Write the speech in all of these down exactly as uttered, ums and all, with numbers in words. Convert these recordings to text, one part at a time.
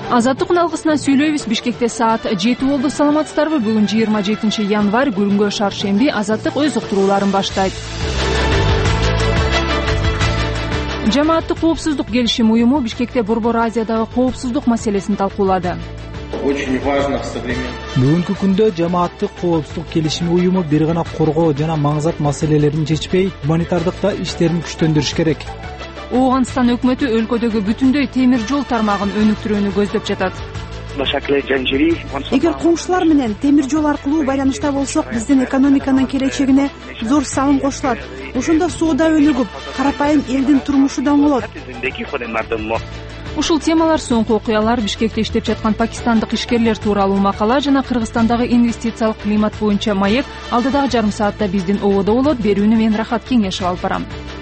Азаттык алгысынан сүйлөйбүз. Бишкекте саат жети болду. Саламатсыздарбы? Бүгүн жыйырма жетинчи январь, күнгө шаршемби. Азаттык өз уктурууларын баштайт. Жамааттык коопсуздук келишим уюму Бишкекте Борбор Азиядагы коопсуздук маселесин талкуулады. Очень важно в современном. Бүгүнкү күндө жамааттык коопсуздук келишим уюму бир гана коргоо жана маңызат маселелерин чечпей, гуманитардыкта иштерин күчтөндүрүш керек. Ооганстан өкмөтү өлкөдөгү бүтүндөй темир жол тармагын өнүктүрүүнү көздөп жатат. Эгер коңшулар менен темир жол аркылуу байланышта болсок, биздин экономиканын келечегине зор салым кошулат. Ошондо соода өнүгүп, карапайым элдин турмушу да оңолот. Ушул темалар, соңку окуялар, Бишкекте иштеп жаткан пакистандык ишкерлер тууралуу макала жана Кыргызстандагы инвестициялык климат боюнча маек алдыдагы жарым саатта биздин ободо болот. Берүүнү мен Рахат Кеңешев алып барам.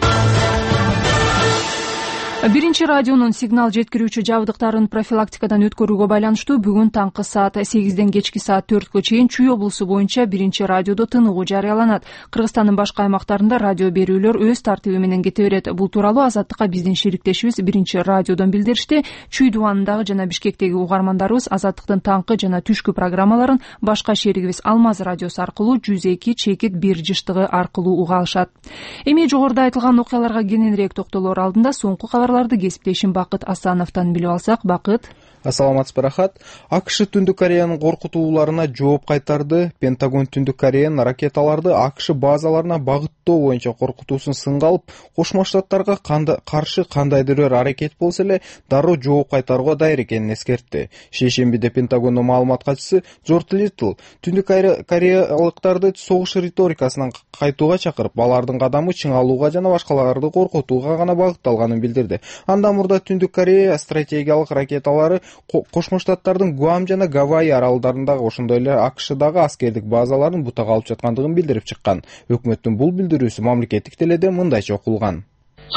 Биринчи радионун сигнал жеткирүүчү жабдыктарын профилактикадан өткөрүүгө байланыштуу бүгүн таңкы саат сегизден кечки саат төрткө чейин Чүй облусу боюнча биринчи радиодо тыныгуу жарыяланат. Кыргызстандын башка аймактарында радио берүүлөр өз тартиби менен кете берет. Бул тууралуу Азаттыкка биздин шериктешибиз биринчи радиодон билдиришти. Чүй дубанындагы жана Бишкектеги угармандарыбыз Азаттыктын таңкы жана түшкү программаларын башка шеригибиз Алмаз радиосу аркылуу жүз эки чекит бир жыштыгы аркылуу уга алышат. Эми жогоруда айтылган окуяларга кененирээк токтолоор алдында соңку кабарларды кесиптешим Бакыт Асановдон билип алсак. Бакыт. Ассаламатсызбы, Рахат. АКШ Түндүк Кореянын коркутууларына жооп кайтарды. Пентагон Түндүк Кореянын ракеталарды АКШ базаларына багыттоо боюнча коркутуусун сынга алып, Кошмо Штаттарга каршы кандайдыр бир аракет болсо эле дароо жооп кайтарууга даяр экенин эскертти. Шейшембиде Пентагондун маалымат катчысы Джордж Литл Түндүк Кореялыктарды согуш риторикасынан кайтууга чакырып, алардын кадамы чыңалууга жана башкаларды коркутууга гана багытталганын билдирди. Андан мурда Түндүк Корея стратегиялык ракеталары Кошмо Штаттардын Гуам жана Гавайи аралдарындагы, ошондой эле АКШдагы аскердик базаларын бутага алып жаткандыгын билдирип чыккан. Өкмөттүн бул билдирүүсү мамлекеттик теледе мындайча окулган.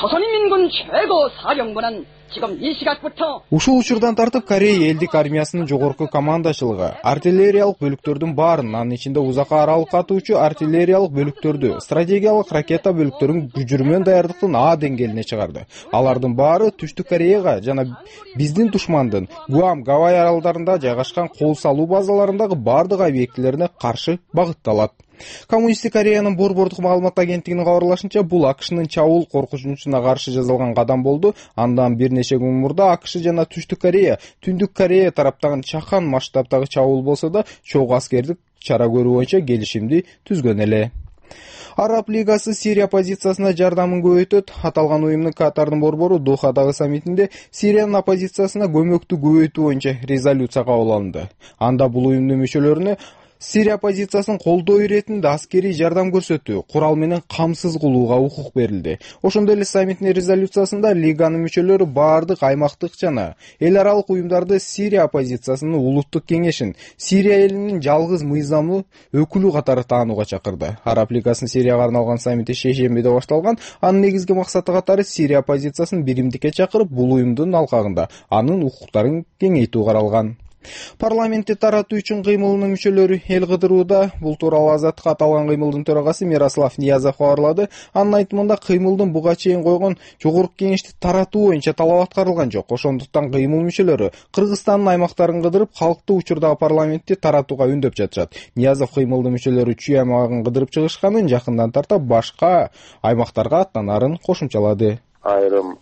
Ушул учурдан тартып Корея элдик армиясынын жогорку командачылыгы артиллериялык бөлүктөрдүн баарын, анын ичинде узакка аралыкка атуучу артиллериялык бөлүктөрдү, стратегиялык ракета бөлүктөрүн күжүрмөн даярдыктын А деңгээлине чыгарды. Алардын баары Түштүк Кореяга жана биздин душмандын Гуам, Гавайи аралдарында жайгашкан кол салуу базаларындагы бардык объектилерине каршы багытталат. Коммунисттик Кореянын Борбордук маалымат агенттигинин кабарлашынча, бул АКШнын чабуул коркунучуна каршы жасалган кадам болду. Андан бир нече күн мурда АКШ жана Түштүк Корея, Түндүк Корея тараптагы чакан масштабтагы чабуул болсо да, чогуу аскердик чара көрүү боюнча келишимди түзгөн эле. Араб Лигасы Сирия оппозициясына жардамын көбөйтөт. Аталган уюмдун Катардын борбору Дохадагы саммитинде Сириянын оппозициясына көмөктү көбөйтүү боюнча резолюция кабыл алынды. Анда бул уюмдун мүчөлөрүнө Сирия оппозициясынын колдоо иретинде аскерий жардам көрсөтүү, курал менен камсыз кылууга укук берилди. Ошондой эле саммиттин резолюциясында Лиганын мүчөлөрү бардык аймактык жана эл аралык уюмдарды Сирия оппозициясынын улуттук кеңешин Сирия элинин жалгыз мыйзамдуу өкүлү катары таанууга чакырды. Араб Лигасынын Сирияга арналган саммити шейшембиде башталган. Анын негизги максаты катары Сирия оппозициясын биримдикке чакырып, бул уюмдун алкагында анын укуктарын кеңейтүү каралган. Парламентти таратуу үчүн кыймылынын мүчөлөрү эл кыдырууда. Бул тууралуу Азаттыкка аталган кыймылдын төрагасы Мирослав Ниязов кабарлады. Анын айтымында, кыймылдын буга чейин койгон жогорку кеңешти таратуу боюнча талап аткарылган жок. Ошондуктан кыймыл мүчөлөрү Кыргызстандын аймактарын кыдырып, калкты учурдагы парламентти таратууга үндөп жатышат. Ниязов кыймылдын мүчөлөрү Чүй аймагын кыдырып чыгышканын, жакындан тарта башка аймактарга аттанарын кошумчалады. Айрым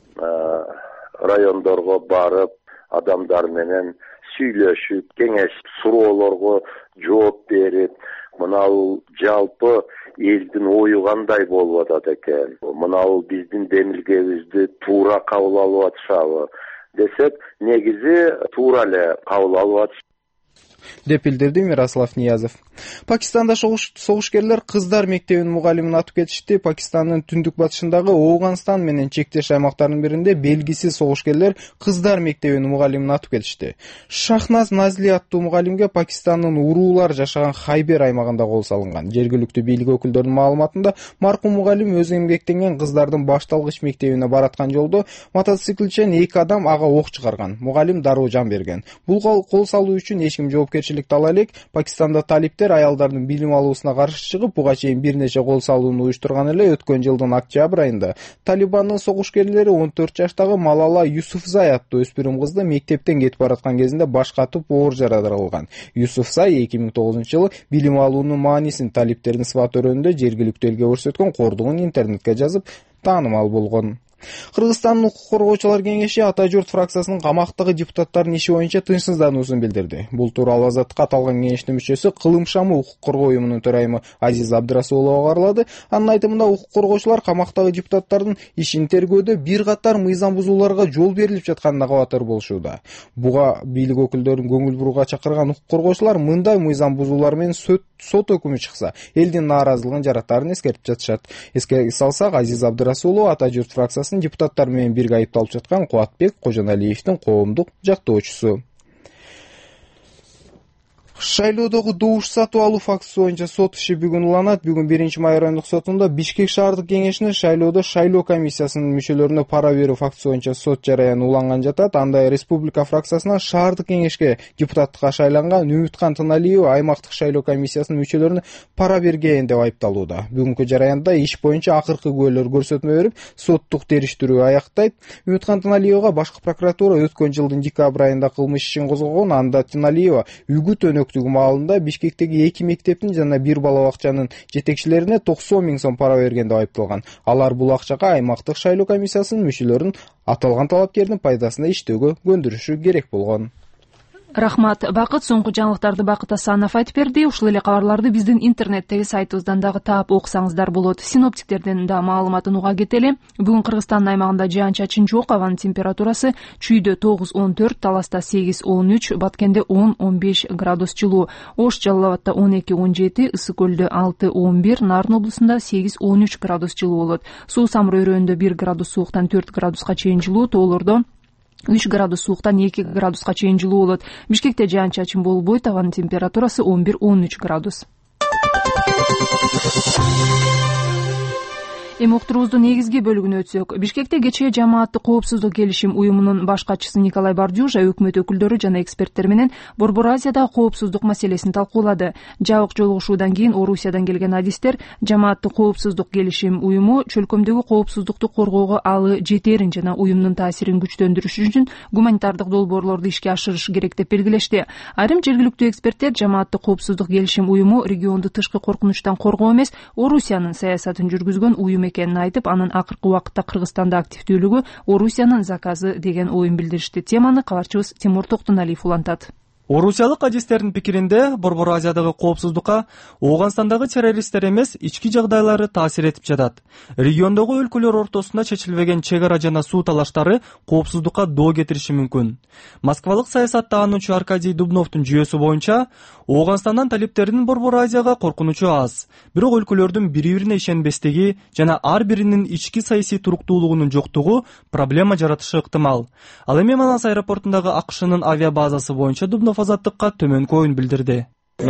райондорго барып, адамдар менен сүйлөшүп, кеңеш суроолорго жооп берип, мынау жалпы элдин ою кандай болуп атат экен, мынау биздин демилгебизди туура кабыл алып атышабы десек, негизи туура эле кабыл алып атышат деп билдирди Мирослав Ниязов. Пакистанда согушкерлер кыздар мектебинин мугалимин атып кетишти. Пакистандын түндүк батышындагы Ооганстан менен чектеш аймактарынын биринде белгисиз согушкерлер кыздар мектебинин мугалимин атып кетишти. Шахназ Назли аттуу мугалимге Пакистандын уруулар жашаган Хайбер аймагында кол салынган. Жергиликтүү бийлик өкүлдөрүнүн маалыматында, маркум мугалим өзү эмгектенген кыздардын башталгыч мектебине бараткан жолдо мотоциклчен эки адам ага ок чыгарган. Мугалим дароо жан берген. Бул кол салуу үчүн эч ким жооп жоопкерчилик ала элек. Пакистанда талиптер аялдардын билим алуусуна каршы чыгып, буга чейин бир нече кол салууну уюштурган эле. Өткөн жылдын октябрь айында Талибандын согушкерлери он төрт жаштагы Малала Юсуфзай аттуу өспүрүм кызды мектептен кетип бараткан кезинде баш катып оор жараланган. Юсуфзай эки миң тогузунчу жылы билим алуунун маанисин талиптердин сыба төрөндө жергиликтүү элге көрсөткөн кордугун интернетке жазып таанымал болгон. Кыргызстандын укук коргоочулар кеңеши Ата журт фракциясынын камактагы депутаттардын иши боюнча тынчсыздануусун билдирди. Бул тууралуу Азаттыкка аталган кеңештин мүчөсү Кылым шамы укук коргоо уюмунун төрайымы Азиз Абдрасулова кабарлады. Анын айтымында укук коргоочулар камактагы депутаттардын ишин тергөөдө бир катар мыйзам бузууларга жол берилип жатканына кабатыр болушууда. Буга бийлик өкүлдөрүн көңүл бурууга чакырган укук коргоочулар мындай мыйзам бузуулар менен сот өкүмү чыкса, элдин нааразылыгын жаратарын эскертип жатышат. Эске салсак, Азиз Абдрасулова Ата журт фракциясынын депутаттар менен бирге айыпталып жаткан Кубатбек Кожоналиевдин коомдук жактоочусу. Шайлоодогу добуш сатып алуу фактысы боюнча сот иши бүгүн уланат. Бүгүн биринчи май райондук сотунда Бишкек шаардык кеңешине шайлоодо шайлоо комиссиясынын мүчөлөрүнө пара берүү фактысы боюнча сот жараяны уланган жатат. Анда республика фракциясынан шаардык кеңешке депутаттыкка шайланган Үмүткан Тыналиева аймактык шайлоо комиссиясынын мүчөлөрүнө пара берген деп айыпталууда. Бүгүнкү жараянда иш боюнча акыркы күбөлөр көрсөтмө берип, соттук териштирүү аяктайт. Үмүткан Тыналиевага башкы прокуратура өткөн жылдын декабрь айында кылмыш ишин козгогон. Анда Тыналиева үгүт өнөктүгү маалында Бишкектеги эки мектептин жана бир бала бакчанын жетекчилерине токсон миң сом пара берген деп айыпталган. Алар бул акчага аймактык шайлоо комиссиясынын мүчөлөрүн аталган талапкердин пайдасына иштөөгө көндүрүшү керек болгон. Рахмат, Бакыт. Соңку жаңылыктарды Бакыт Асанов айтып берди. Ушул эле кабарларды биздин интернеттеги сайтыбыздан дагы таап окусаңыздар болот. Синоптиктерден да маалыматын уга кетели. Бүгүн Кыргызстандын аймагында жаан-чачын жок, абанын температурасы Чүйдө тогуз он төрт, Таласта сегиз он үч, Баткенде он он беш градус жылуу, Ош Жалал Абадта он эки он жети, Ысык Көлдө алты он бир, Нарын облусунда сегиз он үч градус жылуу болот. Суу Самыр өрөөнүндө бир градус сууктан төрт градуска чейин жылуу, тоолордо үч градус сууктан эки градуска чейин жылуу болот. Бишкекте жаан-чачын болбойт, абанын температурасы он бир он үч градус. Эми уктуруубуздун негизги бөлүгүнө өтсөк, Бишкекте кечээ жамааттык коопсуздук келишим уюмунун баш катчысы Николай Бардюжа өкмөт өкүлдөрү жана эксперттер менен Борбор Азиядагы коопсуздук маселесин талкуулады. Жабык жолугушуудан кийин Орусиядан келген адистер жамааттык коопсуздук келишим уюму чөлкөмдөгү коопсуздукту коргоого алы жетерин жана уюмдун таасирин күчтөндүрүш үчүн гуманитардык долбоорлорду ишке ашырыш керек деп белгилешти. Айрым жергиликтүү эксперттер жамааттык коопсуздук келишим уюму регионду тышкы коркунучтан коргоо эмес, Орусиянын саясатын жүргүзгөн уюм экенин айтып, анын акыркы убакытта Кыргызстанда активдүүлүгү Орусиянын заказы деген оюн билдиришти. Теманы кабарчыбыз Тимур Токтоналиев улантат. Орусиялык адистердин пикиринде Борбор Азиядагы коопсуздукка Ооганстандагы террористтер эмес, ички жагдайлары таасир этип жатат. Региондогу өлкөлөр ортосунда чечилбеген чек ара жана суу талаштары коопсуздукка доо кетириши мүмкүн. Москвалык саясаттаануучу Аркадий Дубновдун жүйөсү боюнча, Ооганстандан талиптердин Борбор Азияга коркунучу аз. Бирок өлкөлөрдүн бири-бирине ишенбестиги жана ар биринин ички саясий туруктуулугунун жоктугу проблема жаратышы ыктымал. Ал эми Манас аэропортундагы АКШнын авиабазасы боюнча Дубнов Азаттыкка төмөнкү оюн билдирди.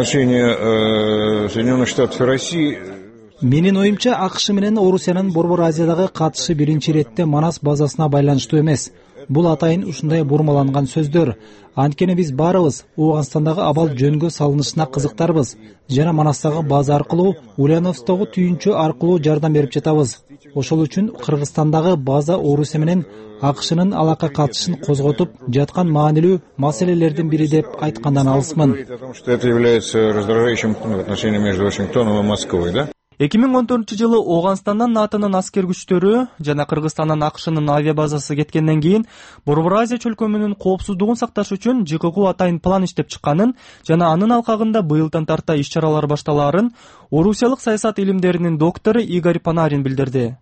Соединенных Штатов и России. Менин оюмча, АКШ менен Орусиянын Борбор Азиядагы катышы биринчи иретте Манас базасына байланыштуу эмес. Бул атайын ушундай бурмаланган сөздөр. Анткени биз баарыбыз Ооганстандагы абал жөнгө салынышына кызыктарбыз жана Манастагы база аркылуу, Ульяновстогу түйүнчү аркылуу жардам берип жатабыз. Ошол үчүн Кыргызстандагы база Орусия менен АКШнын алака катышын козготуп жаткан маанилүү маселелердин бири деп айткандан алысмын. Это является раздражающим отношением между Вашингтоном и Москвой, да? эки миң он төртүнчү жылы Ооганстандан НАТОнун аскер күчтөрү жана Кыргызстандан АКШнын авиабазасы кеткенден кийин Борбор Азия чөлкөмүнүн коопсуздугун сакташ үчүн ЖКК атайын план иштеп чыкканын жана анын алкагында быйылдан тарта иш-чаралар башталаарын Орусиялык саясат илимдеринин доктору Игорь Панарин билдирди.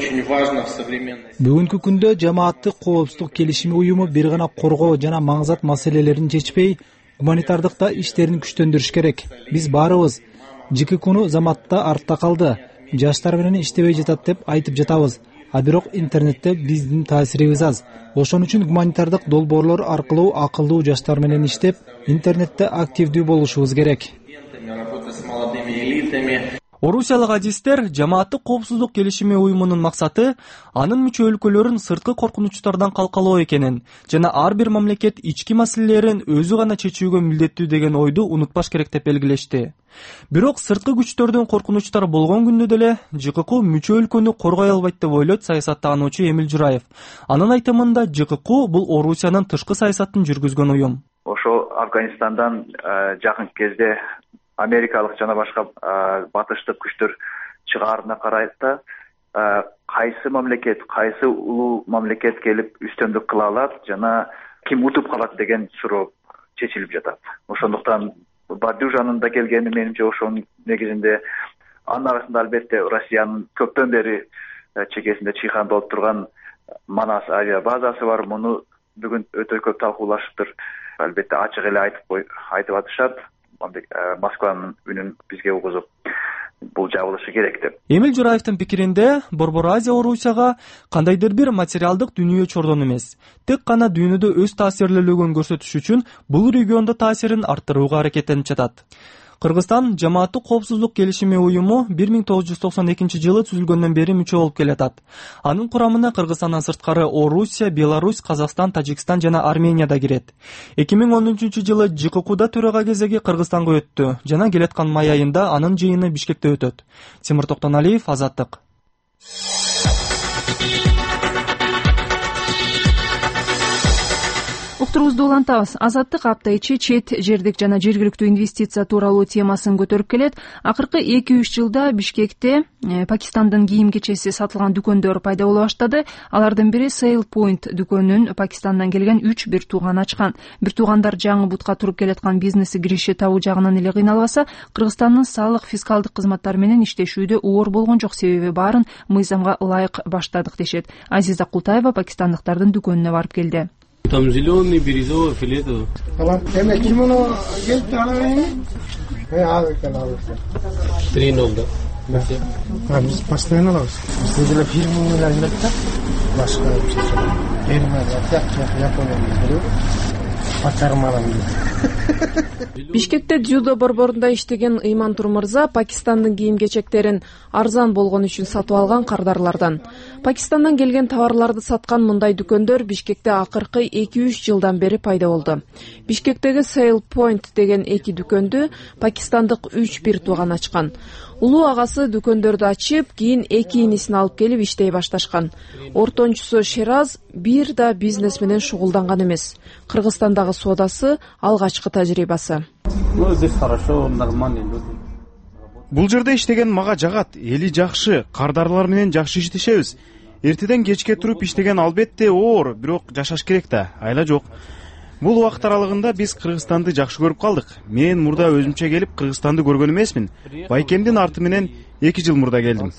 Бүгүнкү күндө жамааттык коопсуздук келишими уюму бир гана коргоо жана маңзат маселелерин чечпей, гуманитардыкта иштерин күчтөндүрүш керек. Биз баарыбыз ЖККну заматта артта калды, жаштар менен иштебей жатат деп айтып жатабыз. А бирок интернетте биздин таасирибиз аз. Ошон үчүн гуманитардык долбоорлор аркылуу акылдуу жаштар менен иштеп, интернетте активдүү болушубуз керек. Орусиялык адистер жамааттык коопсуздук келишими уюмунун максаты анын мүчө өлкөлөрүн сырткы коркунучтардан калкалоо экенин жана ар бир мамлекет ички маселелерин өзү гана чечүүгө милдеттүү деген ойду унутпаш керек деп белгилешти. Бирок сырткы күчтөрдүн коркунучтары болгон күндө деле ЖКК мүчө өлкөнү коргой албайт деп ойлойт саясаттануучу Эмил Жураев. Анын айтымында ЖКК бул Орусиянын тышкы саясатын жүргүзгөн уюм. Ошо Афганистандан жакын кезде америкалык жана башка батыштык күчтөр чыгаарына карайта кайсы мамлекет, кайсы улуу мамлекет келип үстөмдүк кыла алат жана ким утуп калат деген суроо чечилип жатат. Ошондуктан Бардыш жанында келгени менимче ошонун негизинде анын арасында албетте Россиянын көптөн бери чекесинде чыйкан болуп турган Манас авиа базасы бар. Муну бүгүн өтө көп талкуулашыптыр. Албетте ачык эле айтып айтып атышат. Москванын үнүн бизге угузуп бул жабылышы керек деп. Эмил Жураевдин пикиринде Борбор Азия Орусияга кандайдыр бир материалдык дүнүйө чордон эмес, тек гана дүйнөдө өз таасирлүүлүгүн көрсөтүш үчүн бул региондо таасирин арттырууга аракеттенип жатат. Кыргызстан жамааттык коопсуздук келишими уюму бир миң тогуз жүз токсон экинчи жылы түзүлгөндөн бери мүчө болуп келатат. Анын курамына Кыргызстандан сырткары Орусия, Беларусь, Казакстан, Тажикстан жана Армения да кирет. эки миң он үчүнчү жылы ЖККда төрага кезеги Кыргызстанга өттү жана келаткан май айында анын жыйыны Бишкекте өтөт. Тимур Токтоналиев, Азаттык. Уктурубузду улантабыз. Азаттык апта ичи чет жердик жана жергиликтүү инвестиция тууралуу темасын көтөрүп келет. Акыркы эки үч жылда Бишкекте Пакистандын кийим кечеси сатылган дүкөндөр пайда боло баштады. Алардын бири Sale Point дүкөнүн Пакистандан келген үч бир тууган ачкан. Бир туугандар жаңы бутка туруп келаткан бизнеси кириши табуу жагынан эле кыйналбаса, Кыргызстандын салык фискалдык кызматтары менен иштешүүдө оор болгон жок, себеби баарын мыйзамга ылайык баштадык дешет. Азиза Култаева пакистандыктардын дүкөнүнө барып келди. Там зеленый, бирюзовый, фиолетовый. Три нога. Да. Biz постоянно алабыз. Bizde фирмаларында да башка фирма Япония. Бишкекте дзюдо борборунда иштеген Ыйман-Тур мырза Пакистандын кийим-кечектерин арзан болгон үчүн сатып алган кардарлардан. Пакистандан келген товарларды саткан мындай дүкөндөр Бишкекте акыркы эки үч жылдан бери пайда болду. Бишкектеги Sale Point деген эки дүкөндү пакистандык үч бир тууган ачкан. Улуу агасы дүкөндөрдү ачып, кийин эки инисин алып келип иштей башташкан. Ортончусу Шераз бир да бизнес менен шугулданган эмес. Кыргызстандагы соодасы алгачкы тажрыйбасы. Бул жерде иштеген мага жагат, эли жакшы, кардарлар менен жакшы иштешебиз. Эртеден кечке туруп иштеген албетте оор, бирок жашаш керек да, айла жок. Бул убакыт аралыгында биз Кыргызстанды жакшы көрүп калдык. Мен мурда өзүмчө келип Кыргызстанды көргөн эмесмин. Байкемдин арты менен эки жыл мурда келдим.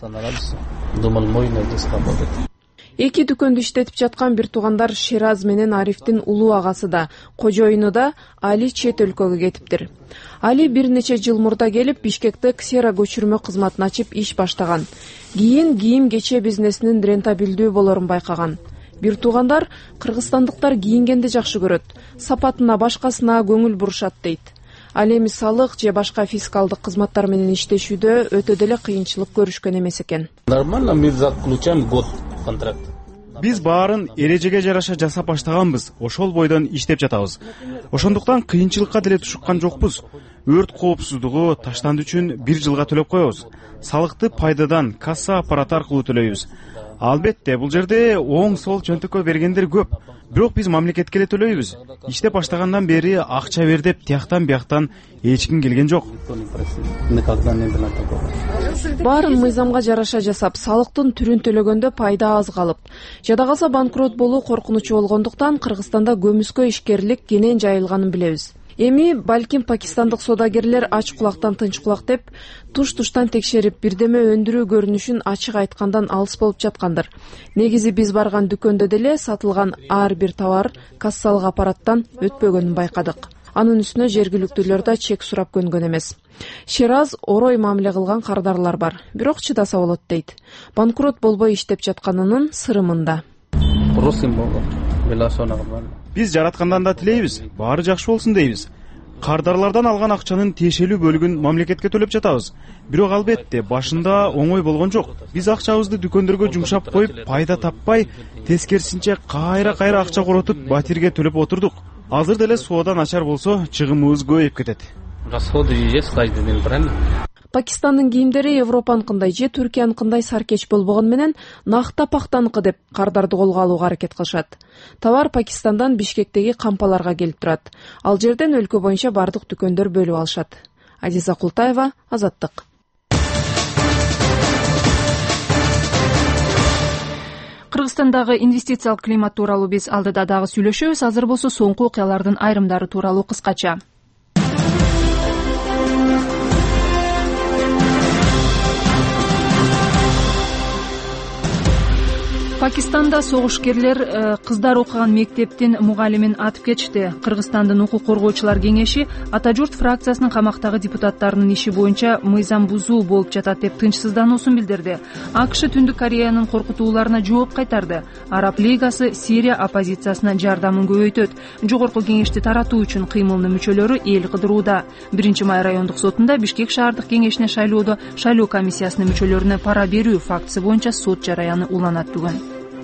Эки дүкөндү иштетип жаткан бир туугандар Шераз менен Арифтин улуу агасы да, кожоюну да Али чет өлкөгө кетиптир. Али бир нече жыл мурда келип Бишкекте ксера көчүрмө кызматын ачып иш баштаган. Кийин кийим кече бизнесинин рентабилдүү болорун байкаган. Бир туугандар кыргызстандыктар кийингенди жакшы көрөт, сапатына башкасына көңүл бурушат дейт. Ал эми салык же башка фискалдык кызматтар менен иштешүүдө өтө деле кыйынчылык көрүшкөн эмес экен. Нормально, мы заключаем год контракт. Биз баарын эрежеге жараша жасап баштаганбыз, ошол бойдон иштеп жатабыз. Ошондуктан кыйынчылыкка деле тушуккан жокпуз. Өрт коопсуздугу, таштанды үчүн бир жылга төлөп коебуз. Салыкты пайдадан касса аппараты аркылуу төлөйбүз. Албетте, бул жерде оң сол чөнтөккө бергендер көп. Бирок биз мамлекетке эле төлөйбүз. Иштеп баштагандан бери акча бер деп тияктан бияктан эч ким келген жок. Баарын мыйзамга жараша жасап, салыктын түрүн төлөгөндө пайда аз калып, жада калса банкрот болуу коркунучу болгондуктан Кыргызстанда көмүскө ишкерлик кенен жайылганын билебиз. Эми балким пакистандык соодагерлер ач кулактан тынч кулак деп туш-туштан текшерип бирдеме өндүрүү көрүнүшүн ачык айткандан алыс болуп жаткандыр. Негизи биз барган дүкөндө деле сатылган ар бир товар кассалык аппараттан өтпөгөнүн байкадык. Анын үстүнө жергиликтүүлөр да чек сурап көнгөн эмес. Шераз орой мамиле кылган кардарлар бар, бирок чыдаса болот дейт. Банкрот болбой иштеп жатканынын сыры мында. Биз жараткандан да тилейбиз, баары жакшы болсун дейбиз. кардарлардан алган акчанын тиешелүү бөлүгүн мамлекетке төлөп жатабыз. Бирок албетте башында оңой болгон жок. Биз акчабызды дүкөндөргө жумшап коюп, пайда таппай, тескерисинче кайра кайра акча коротуп, батирге төлөп отурдук. Азыр деле соода начар болсо, чыгымыбыз көбөйүп кетет. Расходы есть каждый день, правильно? Пакистандын кийимдери Европаныкындай же Түркияныкындай саркеч болбогон менен нак тапактаныкы деп кардарды колго алууга аракет кылышат. Товар Пакистандан Бишкектеги кампаларга келип турат. Ал жерден өлкө боюнча бардык дүкөндөр бөлүп алышат. Азиза Култаева, Азаттык. Кыргызстандагы инвестициялык климат тууралуу биз алдыда дагы сүйлөшөбүз. Азыр болсо соңку окуялардын айрымдары тууралуу кыскача. Пакистанда согушкерлер кыздар окуган мектептин мугалимин атып кетишти. Кыргызстандын укук коргоочулар кеңеши Ата журт фракциясынын камактагы депутаттарынын иши боюнча мыйзам бузуу болуп жатат деп тынчсыздануусун билдирди. АКШ Түндүк Кореянын коркутууларына жооп кайтарды. Араб лигасы Сирия оппозициясына жардамын көбөйтөт. Жогорку кеңешти таратуу үчүн кыймылынын мүчөлөрү эл кыдырууда. Биринчи май райондук сотунда Бишкек шаардык кеңешине шайлоодо шайлоо комиссиясынын мүчөлөрүнө пара берүү фактысы боюнча сот жараяны уланат бүгүн.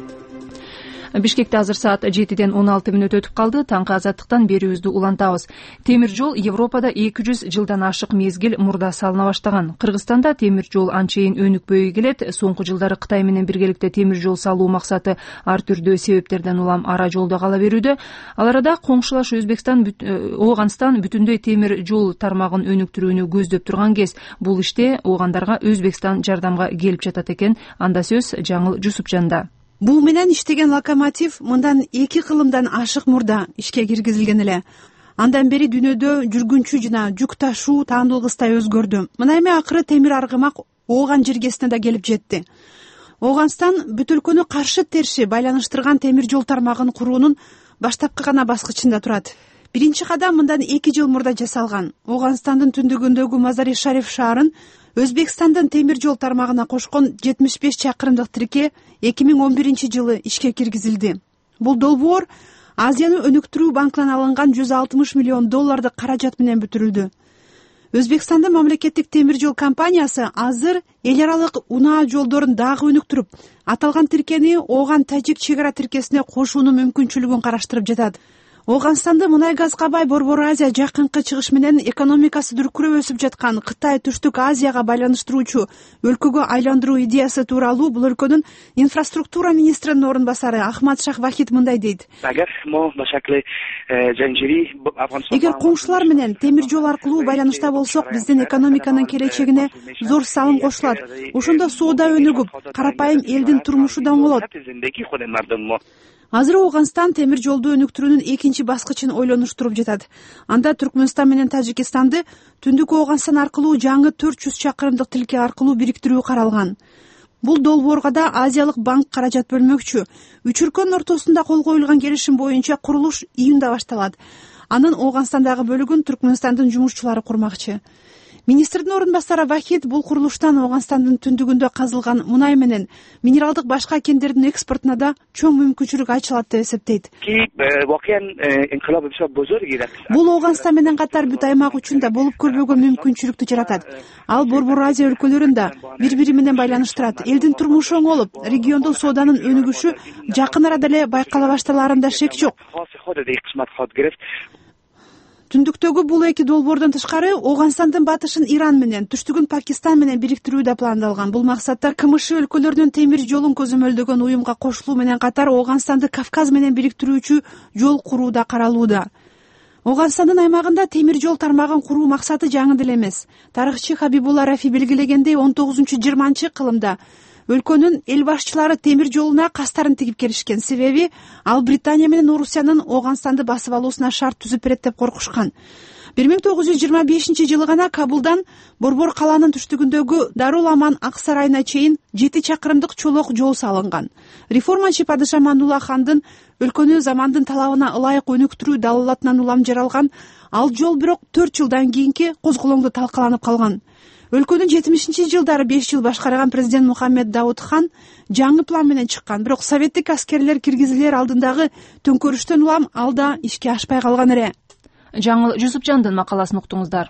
Бишкекте азыр саат жетиден он алты мүнөт өтүп калды. Таңкы Азаттыктан берүүбүздү улантабыз. Темир жол Европада эки жүз жылдан ашык мезгил мурда салына баштаган. Кыргызстанда темир жол анчейин өнүкпөй келет. Соңку жылдары Кытай менен биргеликте темир жол салуу максаты ар түрдүү себептерден улам ара жолдо кала берүүдө. Ал арада коңшулаш Өзбекстан, Ооганстан бүтүндөй темир жол тармагын өнүктүрүүнү көздөп турган кез. Бул иште оогандарга Өзбекстан жардамга келип жатат экен. Анда сөз Жаңыл Жусупжанда. Буу менен иштеген локомотив мындан эки кылымдан ашык мурда ишке киргизилген эле. Андан бери дүйнөдө жүргүнчү жана жүк ташуу таандылгыстай өзгөрдү. Мына эми акыры темир аргымак Ооган жергесине да келип жетти. Ооганстан бүт өлкөнү каршы терши байланыштырган темир жол тармагын куруунун баштапкы гана баскычында турат. Биринчи кадам мындан эки жыл мурда жасалган. Ооганстандын түндүгүндөгү Мазари-Шариф шаарын Өзбекстандын темир жол тармагына кошкон жетимиш беш чакырымдык тирке эки миң он биринчи жылы ишке киргизилди. Бул долбоор Азияны өнүктүрүү банкынан алынган жүз алтымыш миллион доллардык каражат менен бүтүрүлдү. Өзбекстандын мамлекеттик темир жол компаниясы азыр эл аралык унаа жолдорун дагы өнүктүрүп, аталган тиркени Ооган-Тажик чек ара тиркесине кошуунун мүмкүнчүлүгүн караштырып жатат. Ооганстанды мунай газга бай Борбор Азия жакынкы чыгыш менен экономикасы дүркүрөп өсүп жаткан Кытай Түштүк Азияга байланыштыруучу өлкөгө айландыруу идеясы тууралуу бул өлкөнүн инфраструктура министринин орун басары Ахмад Шах Вахид мындай дейт. Эгер коңшулар менен темир жол аркылуу байланышта болсок, биздин экономиканын келечегине зор салым кошулат. Ошондо соода өнүгүп, карапайым элдин турмушу да оңолот. Азыр Ооганстан темир жолду өнүктүрүүнүн экинчи баскычын ойлонуштуруп жатат. Анда Түркмөнстан менен Тажикстанды Түндүк Ооганстан аркылуу жаңы төрт жүз чакырымдык тилке аркылуу бириктирүү каралган. Бул долбоорго да Азиялык банк каражат бөлмөкчү. Үч өлкөнүн ортосунда кол коюлган келишим боюнча курулуш июнда башталат. Анын Ооганстандагы бөлүгүн Түркмөнстандын жумушчулары курмакчы. Министрдин орун басары Вахид бул курулуштан Ооганстандын түндүгүндө казылган мунай менен минералдык башка кендердин экспортуна да чоң мүмкүнчүлүк ачылат деп эсептейт. Бул Ооганстан менен катар бүт аймак үчүн да болуп көрбөгөн мүмкүнчүлүктү жаратат. Ал Борбор Азия өлкөлөрүн да бири бири менен байланыштырат. Элдин турмушу оңолуп, региондо сооданын өнүгүшү жакын арада эле байкала башталаарында шек жок. Түндүктөгү бул эки долбоордон тышкары Ооганстандын батышын Иран менен, түштүгүн Пакистан менен бириктирүү да пландалган. Бул максатта КМШ өлкөлөрүнүн темир жолун көзөмөлдөгөн уюмга кошулуу менен катар Ооганстанды Кавказ менен бириктирүүчү жол куруу да каралууда. Ооганстандын аймагында темир жол тармагын куруу максаты жаңы деле эмес. Тарыхчы Хабибулла Рафи белгилегендей он тогузунчу жыйырманчы кылымда өлкөнүн эл башчылары темир жолуна кастарын тигип келишкен. Себеби ал Британия менен Орусиянын Ооганстанды басып алуусуна шарт түзүп берет деп коркушкан. бир миң тогуз жүз жыйырма бешинчи жылы гана Кабулдан Борбор калаанын түштүгүндөгү Дарул Аман Ак сарайына чейин жети чакырымдык чолок жол салынган. Реформачы падыша Манулла хандын өлкөнү замандын талабына ылайык өнүктүрүү далалатынан улам жаралган. Ал жол бирок төрт жылдан кийинки козголоңдо талкаланып калган. Өлкөнү жетимишинчи жылдары беш жыл башкарган президент Мухаммед Дауд хан жаңы план менен чыккан. Бирок советтик аскерлер киргизилер алдындагы төңкөрүштөн улам ал да ишке ашпай калган эле. Жаңыл Жусупжандын макаласын уктуңуздар.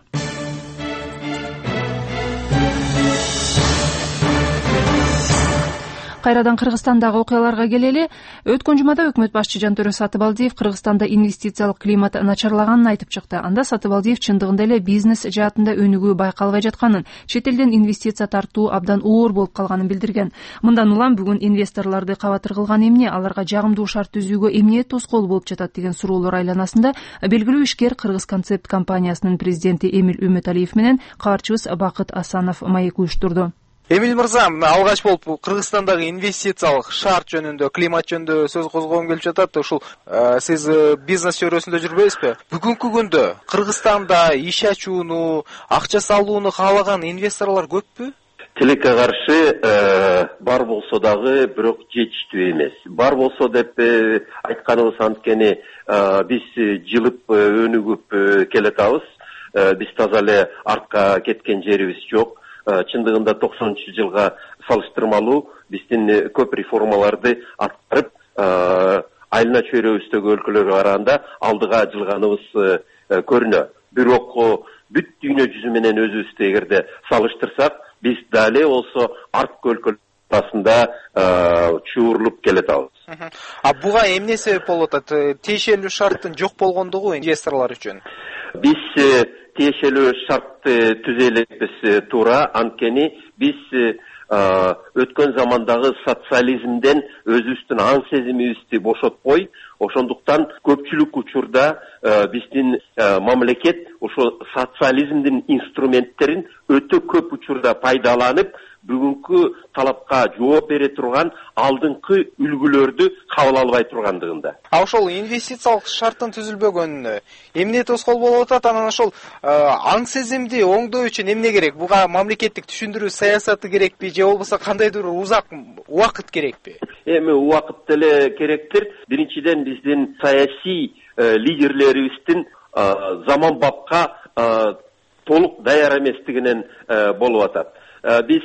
Кайрадан Кыргызстандагы окуяларга келели. Өткөн жумада өкмөт башчы Жантөрө Сатыбалдиев Кыргызстанда инвестициялык климат начарлаганын айтып чыкты. Анда Сатыбалдиев чындыгында эле бизнес жаатында өнүгүү байкалбай жатканын, чет элден инвестиция тартуу абдан оор болуп калганын билдирген. Мындан улам бүгүн инвесторлорду кабатыр кылган эмне, аларга жагымдуу шарт түзүүгө эмне тоскоол болуп жатат деген суроолор айланасында белгилүү ишкер Кыргыз концепт компаниясынын президенти Эмиль Үмөталиев менен кабарчыбыз Бакыт Асанов маек уюштурду. Эмиль мырза, алгач болуп Кыргызстандагы инвестициялык шарт жөнүндө, климат жөнүндө сөз козгогум келип жатат. Ушул сиз бизнес чөйрөсүндө жүрбөйсүзбү? Бүгүнкү күндө Кыргызстанда иш ачууну, акча салууну каалаган инвесторлор көппү? Тилекке каршы бар болсо дагы бирок жетиштүү эмес. Бар болсо деп айтканыбыз анткени биз жылып өнүгүп келатабыз. Биз таза эле артка кеткен жерибиз жок. Чындыгында токсонунчу жылга салыштырмалуу биздин көп реформаларды аткарып, айылына чөйрөбүздөгү өлкөлөргө караганда алдыга жылганыбыз көрүнөт. Бирок бүт дүйнө жүзү менен өзүбүздү эгерде салыштырсак, биз дали болсо арткы өлкөлөр арасында чуурлуп келатабыз. А буга эмне себеп болуп атат? Тиешелүү шарттын жок болгондугу инвесторлор үчүн. Биз тиешелүү шартты түзөлөбүз туура, анткени биз өткөн замандагы социализмден өзүбүздүн аң сезимибизди бошотпой, ошондуктан көпчүлүк учурда биздин мамлекет ошо социализмдин инструменттерин өтө көп учурда пайдаланып, бүгүнкү талапка жооп бере турган алдыңкы үлгүлөрдү кабыл албай тургандыгында. А ошол инвестициялык шарттын түзүлбөгөнүнө эмне тоскоол болуп атат? Анан ошол аң сезимди оңдоо үчүн эмне керек? Буга мамлекеттик түшүндүрүү саясаты керекпи, же болбосо кандайдыр узак убакыт керекпи? Эми убакыт деле керектир. Биринчиден биздин саясий лидерлерибиздин заманбапка толук даяр эместигинен болуп атат. Биз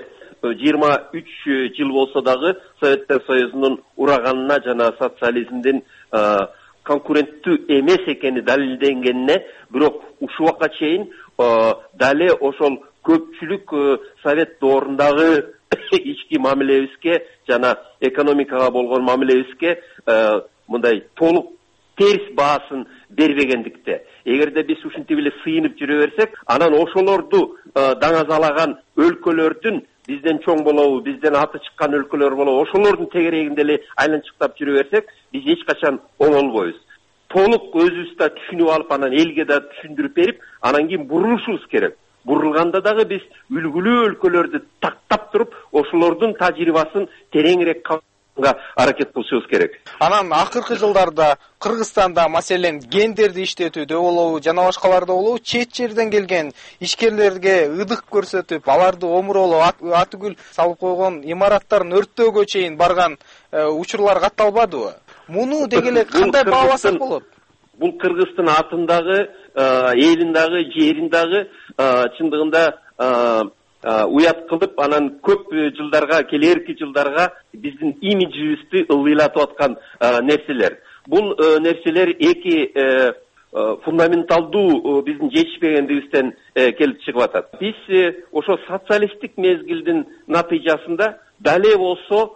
жыйырма үч жыл болсо дагы Советтер Союзунун ураганына жана социализмдин конкуренттүү эмес экени далилденгенине, бирок ушул убакка чейин дале ошол көпчүлүк совет доорундагы ички мамилебизге жана экономикага болгон мамилебизге мындай толук терс баасын бербегендикте. Эгерде биз ушинтип эле сыйынып жүрө берсек, анан ошолорду даңазалаган өлкөлөрдүн бизден чоң болобу, бизден аты чыккан өлкөлөр болобу, ошолордун тегерегинде эле айланчыктап жүрө берсек, биз эч качан оңолбойбуз. Толук өзүбүз да түшүнүп алып, анан элге да түшүндүрүп берип, анан кийин бурулушубуз керек. Бурулганда дагы биз үлгүлүү өлкөлөрдү тактап туруп, ошолордун тажрыйбасын тереңирээк аракет кылышыбыз керек. Анан акыркы жылдарда Кыргызстанда, маселен, гендерди иштетүүдө болобу, жана башкаларда болобу, чет жерден келген ишкерлерге ыдык көрсөтүп, аларды омуролуп, атүгүл салып койгон имараттарын өрттөөгө чейин барган учурлар катталбадыбы? Муну дегеле кандай бааласак болот? Бул Кыргыздын атындагы, элин дагы, жерин дагы чындыгында уят кылып, анан көп жылдарга, келерки жылдарга биздин имиджибизди ылдыйлатып аткан нерселер. Бул нерселер эки фундаменталдуу биздин жетишпегендигибизден келип чыгып атат. Биз ошо социалисттик мезгилдин натыйжасында дале болсо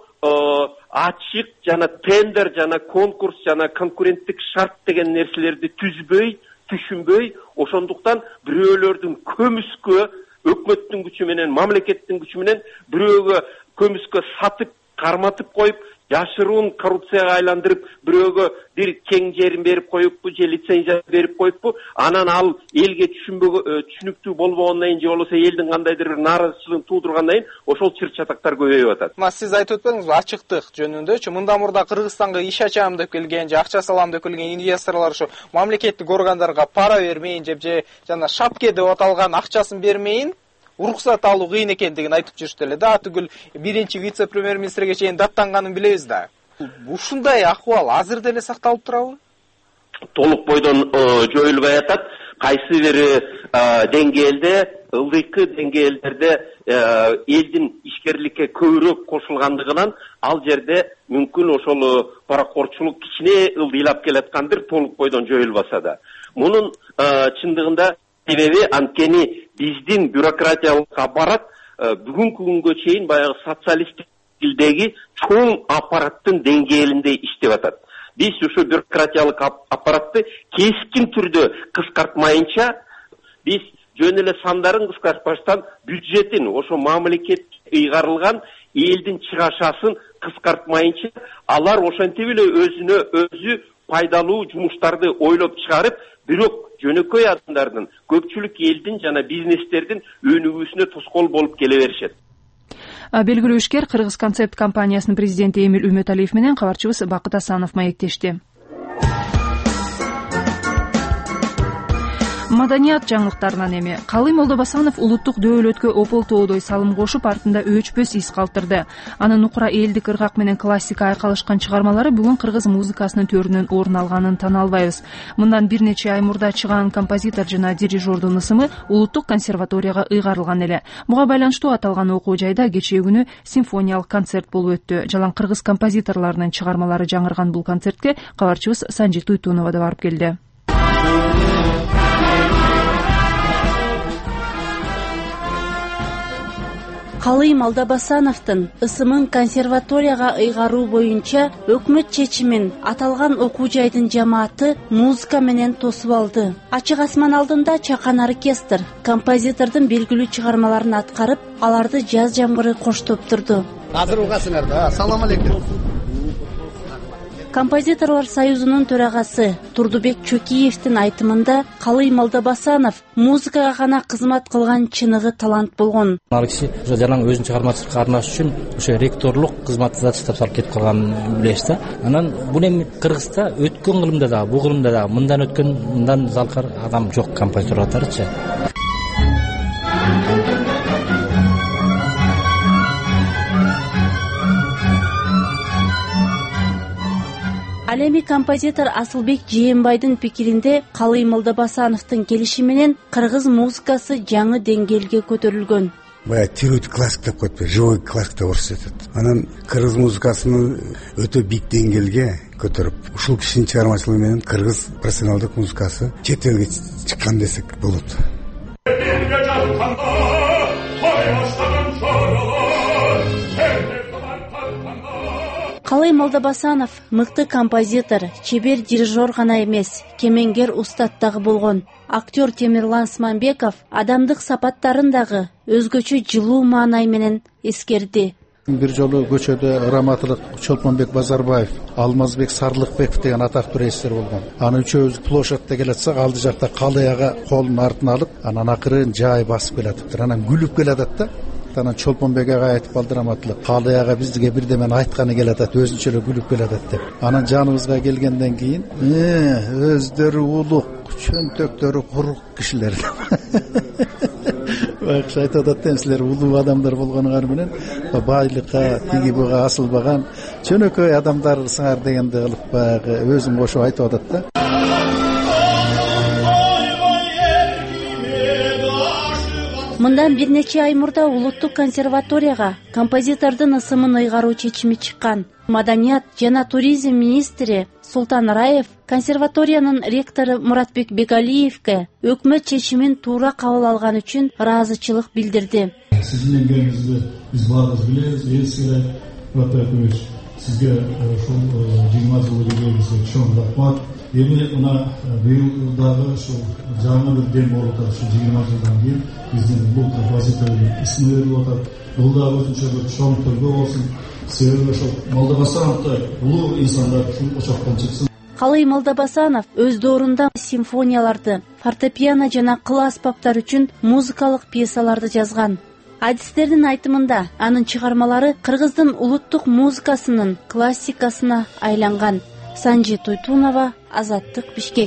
ачык жана тендер жана конкурс жана конкуренттик шарт деген нерселерди түзбөй, түшүнбөй, ошондуктан бирөөлөрдүн көмүскө өкмөттүн күчү менен, мамлекеттин күчү менен бирөөгө көмүскө сатып, карматып коюп, жашыруун коррупцияга айландырып, бирөөгө бир кең жерин берип коюппу, же лицензия берип коюппу, анан ал элге түшүнүктүү болбогондон кийин, же болбосо элдин кандайдыр бир нааразычылыгын туудургандан кийин ошол чыр-чатактар көбөйүп атат. Мына сиз айтып өтпөдүңүзбү ачыктык жөнүндөчү? Мындан мурда Кыргызстанга иш ачам деп келген, же акча салам деп келген инвесторлор ушу мамлекеттик органдарга пара бермейин, же жана шапке деп аталган акчасын бермейин, уруксат алуу кыйын экендигин айтып жүрүштү эле да. Атүгүл биринчи вице-премьер-министрге чейин даттанганын билебиз да. Ушундай акыбал азыр деле сакталып турабы? Толук бойдон жоюлбай атат. Кайсы бир деңгээлде, ылдыйкы деңгээлдерде элдин ишкерликке көбүрөөк кошулгандыгынан ал жерде мүмкүн ошол паракорчулук кичине ылдыйлап келаткандыр, толук бойдон жоюлбаса да. Мунун чындыгында себеби анткени биздин бюрократиялык аппарат бүгүнкү күнгө чейин баягы социалисттик стилдеги чоң аппараттын деңгээлинде иштеп атат. Биз ушу бюрократиялык аппаратты кескин түрдө кыскартмайынча, биз жөн эле сандарын кыскартпастан бюджетин, ошо мамлекетке ыйгарылган элдин чыгашасын кыскартмайынча, алар ошентип эле өзүнө өзү пайдалуу жумуштарды ойлоп чыгарып, бирок жөнөкөй адамдардын, көпчүлүк элдин жана бизнестердин өнүгүүсүнө тоскоол болуп келе беришет. Белгилүү ишкер Кыргыз концепт компаниясынын президенти Эмил Үмөталиев менен кабарчыбыз Бакыт Асанов маектешти. Маданият жаңылыктарынан эми Калый Молдобасанов улуттук дөөлөткө ополтоодой салым кошуп, артында өчпөс из калтырды. Анын нукура элдик ыргак менен классика айкалышкан чыгармалары бүгүн кыргыз музыкасынын төрүнөн орун алганын тана албайбыз. Мындан бир нече ай мурда чыган композитор жана дирижердун ысымы улуттук консерваторияга ыйгарылган эле. Буга байланыштуу аталган окуу жайда кечээ күнү симфониялык концерт болуп өттү. Жалаң кыргыз композиторлорунун чыгармалары жаңырган бул концертке кабарчыбыз Санжи Туйтунова да барып келди. Калый Молдобасановдун ысымын консерваторияга ыйгаруу боюнча өкмөт чечимин аталган окуу жайдын жамааты музыка менен тосуп алды. Ачык асман алдында чакан оркестр композитордун белгилүү чыгармаларын аткарып, аларды жаз жамгыры коштоп турду. Азыр угасыңар да. Салам алейкум. Композиторлор союзунун төрагасы Турдубек Чокиевдин айтымында Калый Молдобасанов музыкага гана кызмат кылган чыныгы талант болгон. Ал киши ошо жалаң өзүнүн чыгармачылыкка арнаш үчүн ошо ректорлук кызматты да таштап салып кетип калган билесиз да. Анан бул эми Кыргызда өткөн кылымда да, бул кылымда да мындан өткөн, мындан залкар адам жок композитор катарычы. Ал эми композитор Асылбек Жээнбайдын пикиринде Калый Молдобасановдун келиши менен кыргыз музыкасы жаңы деңгээлге көтөрүлгөн. Бая тирүү классик деп коет, живой классик деп көрсөтөт. Анан кыргыз музыкасын өтө бийик деңгээлге көтөрүп, ушул кишинин чыгармачылыгы менен кыргыз профессионалдык музыкасы чет элге чыккан десек болот. Калый Молдобасанов мыкты композитор, чебер дирижер гана эмес, кемеңгер устат дагы болгон. Актер Темирлан Смамбеков адамдык сапаттарын дагы өзгөчө жылуу маанай менен эскерди. Бир жолу көчөдө раматылык Чолпонбек Базарбаев, Алмазбек Сарлыкбеков деген атактуу режиссер болгон. Аны үчөөбүз площадьта келатсак, алды жакта Калыяга колун артына алып, анан акырын жай басып келатыптыр. Анан күлүп келатат да. Анан Чолпонбек ага айтып калды раматылык, Калыяга бизге бирдемени айтканы келатат, өзүнчө эле күлүп келатат деп. Анан жаныбызга келгенден кийин, "Э, өздөрү улук, чөнтөктөрү курук кишилер." Байкуш айтып атат да, силер улуу адамдар болгонуңар менен байлыкка, тиги буга асылбаган чөнөкөй адамдарсыңар дегенди кылып баягы өзүн кошуп айтып атат да. Мындан бир нече ай мурда улуттук консерваторияга композитордун ысымын ыйгаруу чечими чыккан. Маданият жана туризм министри Султан Раев консерваториянын ректору Муратбек Бегалиевке өкмөт чечимин туура кабыл алган үчүн ыраазычылык билдирди. Сиздин эмгегиңизди биз баарыбыз билебиз, эл сыйрайт. Батакович, сизге ушул жыйырма жылдык эмгегиңизге чоң рахмат. Эми мына быйыл дагы ушул жаңы бир дем болуп атат, ушул жыйырма жылдан кийин биздин бул композитордун исми берилип атат. Бул дагы өзүнчө бир чоң төлгө болсун. Себеби ошол Молдобасановдой улуу инсандар ушул очоктон чыксын. Калый Молдобасанов өз доорунда симфонияларды, фортепиано жана кыл аспаптар үчүн музыкалык пьесаларды жазган. Адистердин айтымында анын чыгармалары кыргыздын улуттук музыкасынын классикасына айланган. Санжи Туйтунова, Азаттык, Бишкек.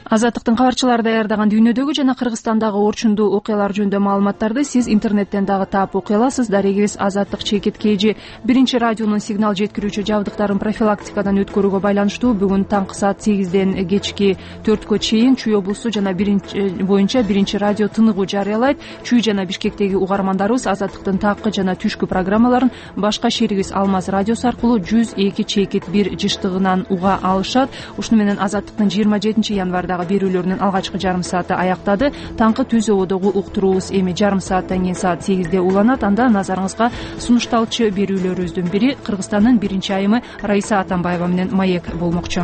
Азаттыктын кабарчылары даярдаган дүйнөдөгү жана Кыргызстандагы орчундуу окуялар жөнүндө маалыматтарды сиз интернеттен дагы таап окуй аласыз. Дарегибиз Азаттык чекит kg. Биринчи радионун сигнал жеткирүүчү жабдыктарын профилактикадан өткөрүүгө байланыштуу бүгүн таңкы саат сегизден кечки төрткө чейин Чүй облусу жана биринчи боюнча биринчи радио тыныгуу жарыялайт. Чүй жана Бишкектеги угармандарыбыз Азаттыктын такы жана түшкү программаларын башка шеригибиз Алмаз радиосу аркылуу жүз эки чекит бир жыштыгынан уга алышат. Ушуну менен Азаттыктын жыйырма жетинчи январдагы берүүлөрүнүн алгачкы жарым сааты аяктады. Таңкы түз ободогу уктуруубуз эми жарым сааттан кийин саат сегизде уланат. Анда назарыңызга сунушталчу берүүлөрүбүздүн бири Кыргызстандын биринчи айымы Раиса Атамбаева менен маек болмокчу.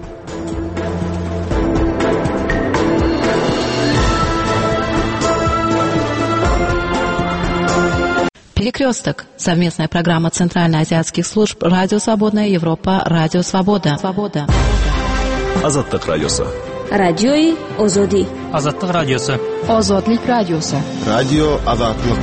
Перекресток. Совместная программа Центральноазиатских служб Радио Свободная Европа, Радио Свобода. Свобода. Азаттык радиосу. Радиои Озоди. Азаттык радиосу. Озодлик радиосу. Радио Азаттык.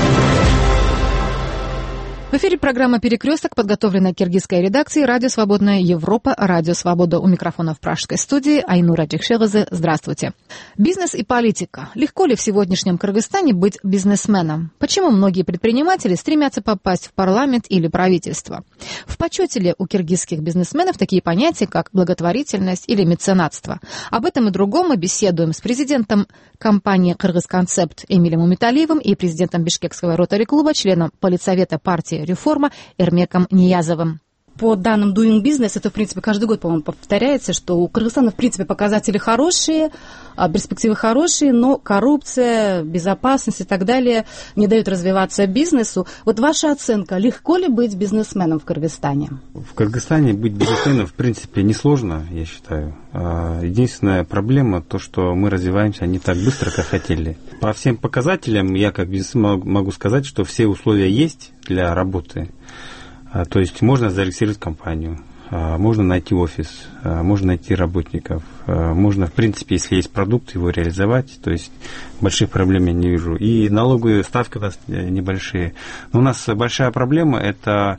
В эфире программа «Перекресток», подготовленная киргизской редакцией «Радио Свободная Европа», «Радио Свобода». У микрофона в пражской студии Айнура Джекшегазы. Здравствуйте. Бизнес и политика. Легко ли в сегодняшнем Кыргызстане быть бизнесменом? Почему многие предприниматели стремятся попасть в парламент или правительство? В почете ли у киргизских бизнесменов такие понятия, как благотворительность или меценатство? Об этом и другом мы беседуем с президентом компании «Кыргызконцепт» Эмилем Умиталиевым и президентом Бишкекского ротари-клуба, членом политсовета партии «Реформа» Эрмеком Ниязовым. По данным Doing Business, это, в принципе, каждый год, по-моему, повторяется, что у Кыргызстана, в принципе, показатели хорошие, перспективы хорошие, но коррупция, безопасность и так далее не дают развиваться бизнесу. Вот ваша оценка, легко ли быть бизнесменом в Кыргызстане? В Кыргызстане быть бизнесменом, в принципе, несложно, я считаю. Единственная проблема то, что мы развиваемся не так быстро, как хотели. По всем показателям я, как бизнесмен, могу сказать, что все условия есть для работы. То есть можно зарегистрировать компанию, можно найти офис, можно найти работников, можно, в принципе, если есть продукт, его реализовать, то есть больших проблем я не вижу. И налоговые ставки у нас небольшие. Но у нас большая проблема – это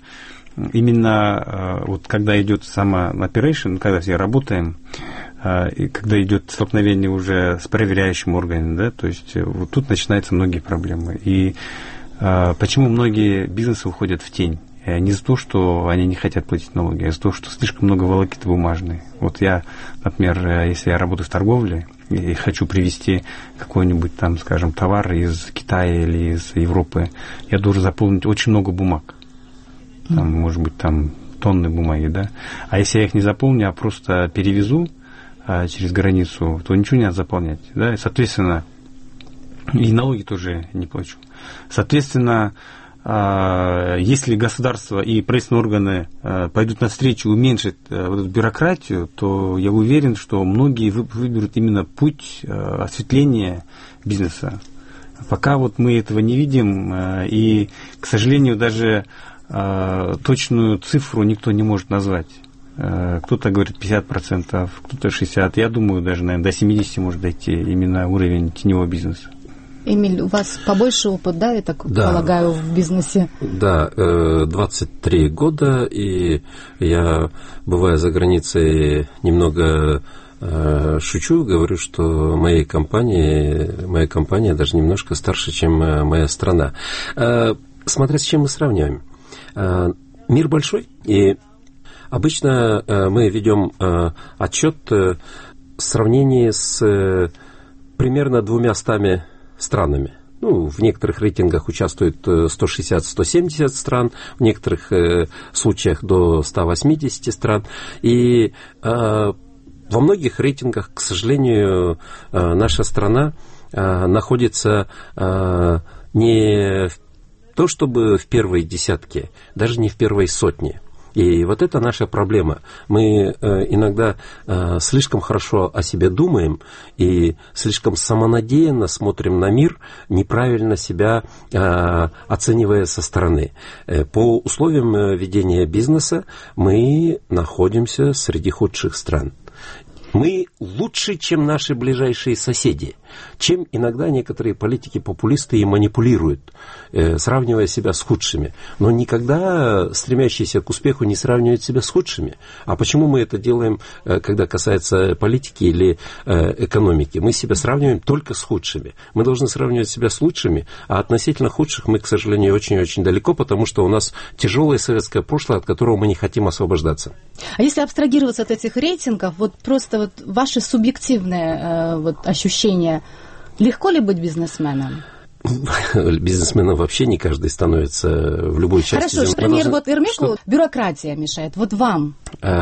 именно вот когда идет сама operation, когда все работаем, и когда идет столкновение уже с проверяющим органом, да, то есть вот тут начинаются многие проблемы. И почему многие бизнесы уходят в тень? Не за то, что они не хотят платить налоги, а за то, что слишком много волокиты бумажной. Вот я, например, если я работаю в торговле и хочу привезти какой-нибудь там, скажем, товар из Китая или из Европы, я должен заполнить очень много бумаг. Там, может быть, там тонны бумаги, да. А если я их не заполню, а просто перевезу а, через границу, то ничего не надо заполнять, да. И, соответственно, и налоги тоже не плачу. Соответственно, если государство и правительственные органы пойдут навстречу и уменьшат вот эту бюрократию, то я уверен, что многие выберут именно путь осветления бизнеса. Пока вот мы этого не видим, и, к сожалению, даже точную цифру никто не может назвать. Кто-то говорит пятьдесят процентов, кто-то шестьдесят процентов. Я думаю, даже, наверное, до семидесяти процентов может дойти именно уровень теневого бизнеса. Эмиль, у вас побольше опыт, да, я так да. полагаю, в бизнесе? Да, двадцать три года, и я, бывая за границей, немного шучу, говорю, что моей компании, моя компания даже немножко старше, чем моя страна. Смотря с чем мы сравниваем. Мир большой, и обычно мы ведем отчет в сравнении с примерно двумястами странами. Ну, в некоторых рейтингах участвуют сто шестьдесят - сто семьдесят стран, в некоторых э, случаях до ста восьмидесяти стран. И э, во многих рейтингах, к сожалению, э, наша страна э, находится э, не в то чтобы в первой десятке, даже не в первой сотне. И вот это наша проблема. Мы э, иногда э, слишком хорошо о себе думаем и слишком самонадеянно смотрим на мир, неправильно себя э, оценивая со стороны. Э, по условиям ведения бизнеса мы находимся среди худших стран. Мы лучше, чем наши ближайшие соседи. чем иногда некоторые политики-популисты и манипулируют, э, сравнивая себя с худшими. Но никогда стремящиеся к успеху не сравнивают себя с худшими. А почему мы это делаем, э, когда касается политики или э, экономики? Мы себя сравниваем только с худшими. Мы должны сравнивать себя с лучшими, а относительно худших мы, к сожалению, очень-очень далеко, потому что у нас тяжелое советское прошлое, от которого мы не хотим освобождаться. А если абстрагироваться от этих рейтингов, вот просто вот ваше субъективное э, вот, ощущение, легко ли быть бизнесменом? Бизнесменом вообще не каждый становится в любой части. Хорошо, например, вот Эрмеку что... бюрократия мешает, вот вам?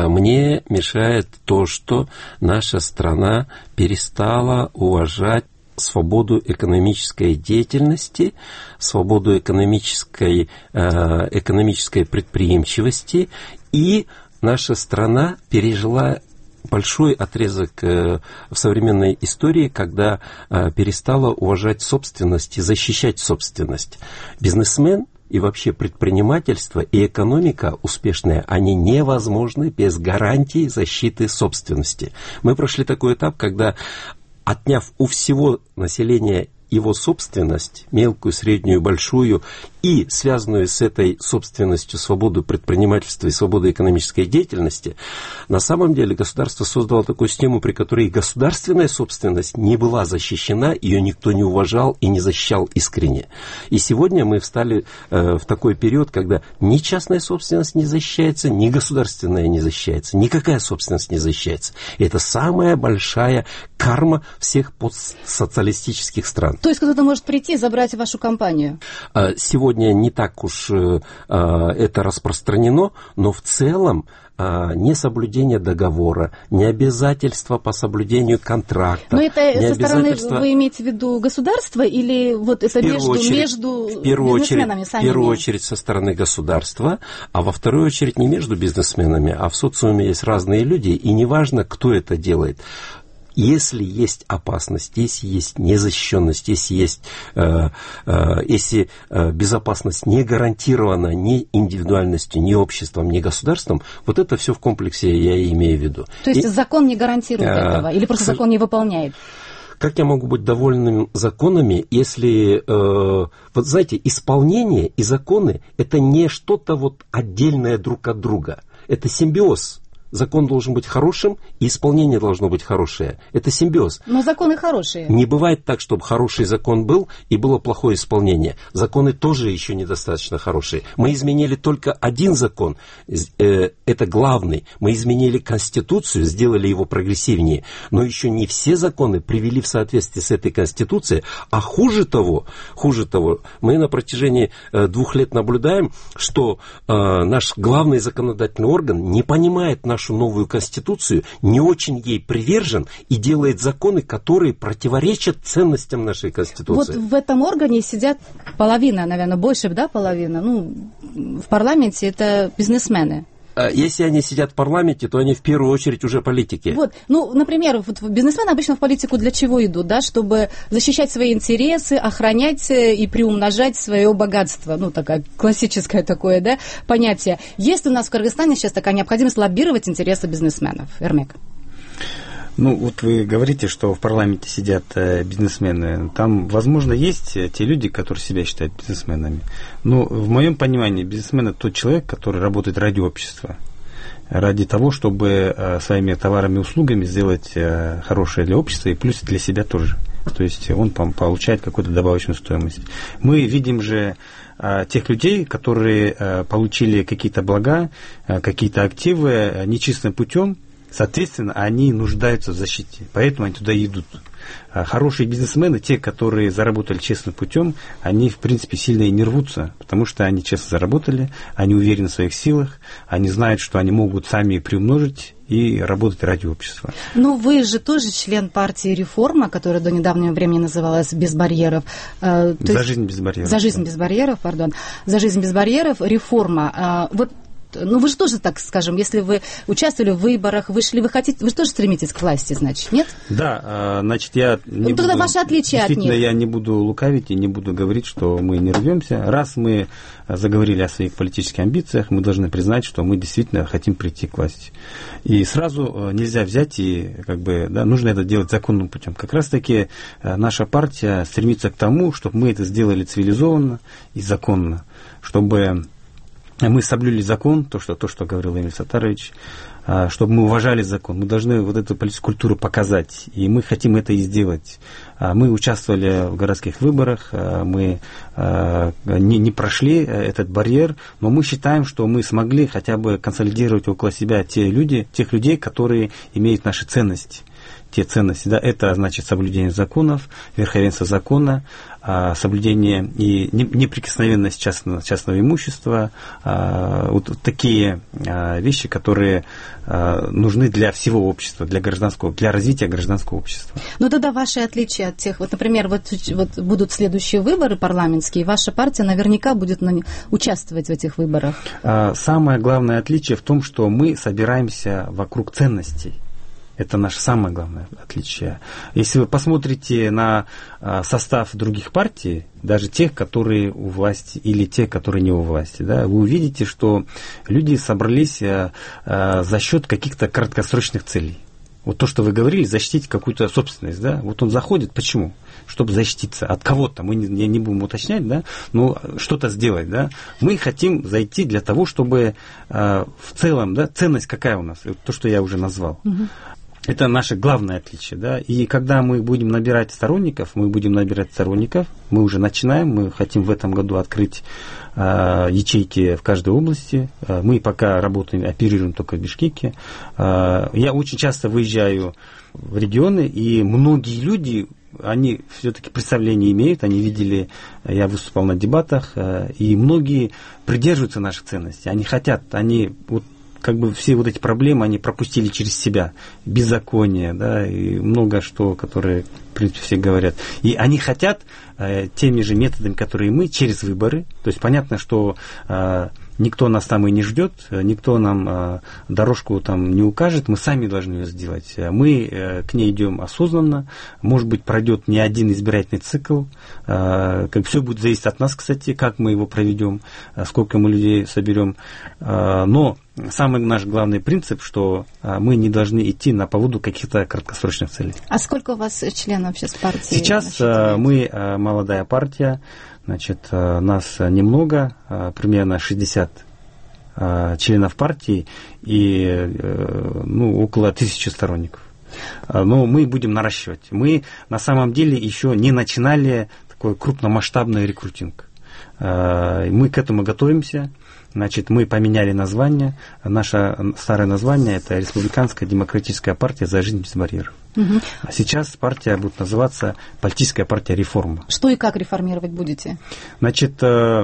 Мне мешает то, что наша страна перестала уважать свободу экономической деятельности, свободу экономической, экономической предприимчивости, и наша страна пережила большой отрезок в современной истории, когда перестала уважать собственность и защищать собственность. Бизнесмен и вообще предпринимательство и экономика успешная, они невозможны без гарантии защиты собственности. Мы прошли такой этап, когда, отняв у всего населения его собственность, мелкую, среднюю, большую, и связанную с этой собственностью свободу предпринимательства и свободу экономической деятельности, на самом деле государство создало такую систему, при которой государственная собственность не была защищена, ее никто не уважал и не защищал искренне. И сегодня мы встали э, в такой период, когда ни частная собственность не защищается, ни государственная не защищается, никакая собственность не защищается. И это самая большая карма всех постсоциалистических стран. То есть кто-то может прийти и забрать вашу компанию? Сегодня не так уж э, это распространено, но в целом э, несоблюдение договора, необязательства по соблюдению контракта. Но это со стороны, вы имеете в виду государство, или вот это между, очередь, между в первую бизнесменами очередь, самими? В первую очередь со стороны государства, а во вторую очередь не между бизнесменами, а в социуме есть разные люди, и неважно, кто это делает. Если есть опасность, если есть незащищенность, если есть, э, э, если э, безопасность не гарантирована ни индивидуальностью, ни обществом, ни государством, вот это все в комплексе я и имею в виду. То есть и, закон не гарантирует э, этого, или просто к... закон не выполняет? Как я могу быть довольным законами, если, э, вот знаете, исполнение и законы – это не что-то вот отдельное друг от друга, это симбиоз. Закон должен быть хорошим, и исполнение должно быть хорошее. Это симбиоз. Но законы хорошие. Не бывает так, чтобы хороший закон был, и было плохое исполнение. Законы тоже еще недостаточно хорошие. Мы изменили только один закон, это главный. Мы изменили Конституцию, сделали его прогрессивнее. Но еще не все законы привели в соответствие с этой Конституцией. А хуже того, хуже того, мы на протяжении двух лет наблюдаем, что наш главный законодательный орган не понимает наш нашу новую Конституцию, не очень ей привержен и делает законы, которые противоречат ценностям нашей Конституции. Вот в этом органе сидят половина, наверное, больше, да, половина, ну, в парламенте это бизнесмены. Если они сидят в парламенте, то они в первую очередь уже политики. Вот, ну, например, вот бизнесмены обычно в политику для чего идут, да, чтобы защищать свои интересы, охранять и приумножать свое богатство, ну, такое классическое такое, да, понятие. Есть у нас в Кыргызстане сейчас такая необходимость лоббировать интересы бизнесменов? Эрмек. Ну, вот вы говорите, что в парламенте сидят бизнесмены. Там, возможно, есть те люди, которые себя считают бизнесменами. Но в моем понимании бизнесмен – это тот человек, который работает ради общества, ради того, чтобы своими товарами и услугами сделать хорошее для общества и плюс для себя тоже. То есть он получает какую-то добавочную стоимость. Мы видим же тех людей, которые получили какие-то блага, какие-то активы нечестным путем. Соответственно, они нуждаются в защите, поэтому они туда идут. Хорошие бизнесмены, те, которые заработали честным путем, они, в принципе, сильно и не рвутся, потому что они честно заработали, они уверены в своих силах, они знают, что они могут сами приумножить и работать ради общества. Ну, вы же тоже член партии «Реформа», которая до недавнего времени называлась «Без барьеров». За есть... жизнь без барьеров. За жизнь без барьеров, пардон. За жизнь без барьеров, «Реформа». Вот ну вы же тоже, так скажем, если вы участвовали в выборах, вышли, вы хотите, вы же тоже стремитесь к власти, значит, нет? Да, значит, я не ну, тогда буду, ваши отличия от них. Действительно, я не буду лукавить и не буду говорить, что мы не рвемся. Раз мы заговорили о своих политических амбициях, мы должны признать, что мы действительно хотим прийти к власти. И сразу нельзя взять и, как бы, да, нужно это делать законным путем. Как раз-таки наша партия стремится к тому, чтобы мы это сделали цивилизованно и законно, чтобы мы соблюли закон, то, что, то, что говорил Эмиль Саттарович, чтобы мы уважали закон. Мы должны вот эту политическую культуру показать, и мы хотим это и сделать. Мы участвовали в городских выборах, мы не, не прошли этот барьер, но мы считаем, что мы смогли хотя бы консолидировать около себя те люди, тех людей, которые имеют наши ценности. Те ценности, да, это значит соблюдение законов, верховенство закона, соблюдение и неприкосновенность частного, частного имущества, вот такие вещи, которые нужны для всего общества, для гражданского, для развития гражданского общества. Ну тогда ваши отличия от тех, вот, например, вот, вот будут следующие выборы парламентские, ваша партия наверняка будет на, участвовать в этих выборах. Самое главное отличие в том, что мы собираемся вокруг ценностей. Это наше самое главное отличие. Если вы посмотрите на состав других партий, даже тех, которые у власти, или тех, которые не у власти, да, вы увидите, что люди собрались за счет каких-то краткосрочных целей. Вот то, что вы говорили, защитить какую-то собственность, да, вот он заходит, почему? Чтобы защититься от кого-то, мы не, не будем уточнять, да, но что-то сделать, да. Мы хотим зайти для того, чтобы в целом, да, ценность какая у нас, то, что я уже назвал. Угу. Это наше главное отличие, да, и когда мы будем набирать сторонников, мы будем набирать сторонников, мы уже начинаем, мы хотим в этом году открыть э, ячейки в каждой области, э, мы пока работаем, оперируем только в Бишкеке, э, я очень часто выезжаю в регионы, и многие люди, они все-таки представление имеют, они видели, я выступал на дебатах, э, и многие придерживаются наших ценностей, они хотят, они вот, как бы все вот эти проблемы они пропустили через себя, беззаконие, да, и много что, которые, в принципе, все говорят. И они хотят э, теми же методами, которые мы, через выборы. То есть понятно, что э, никто нас там и не ждет, никто нам э, дорожку там не укажет, мы сами должны ее сделать. Мы э, к ней идем осознанно, может быть, пройдет не один избирательный цикл, э, как все будет зависеть от нас, кстати, как мы его проведем, э, сколько мы людей соберем, э, но самый наш главный принцип, что а, мы не должны идти на поводу каких-то краткосрочных целей. А сколько у вас членов сейчас партии? Сейчас а, мы а, молодая партия, значит, а, нас немного, а, примерно шестьдесят а, членов партии и а, ну, около тысячи сторонников. А, но мы будем наращивать. Мы на самом деле еще не начинали такой крупномасштабный рекрутинг. А, мы к этому готовимся. Значит, мы поменяли название. Наше старое название – это Республиканская демократическая партия за жизнь без барьеров. Угу. А сейчас партия будет называться Политическая партия реформа. Что и как реформировать будете? Значит,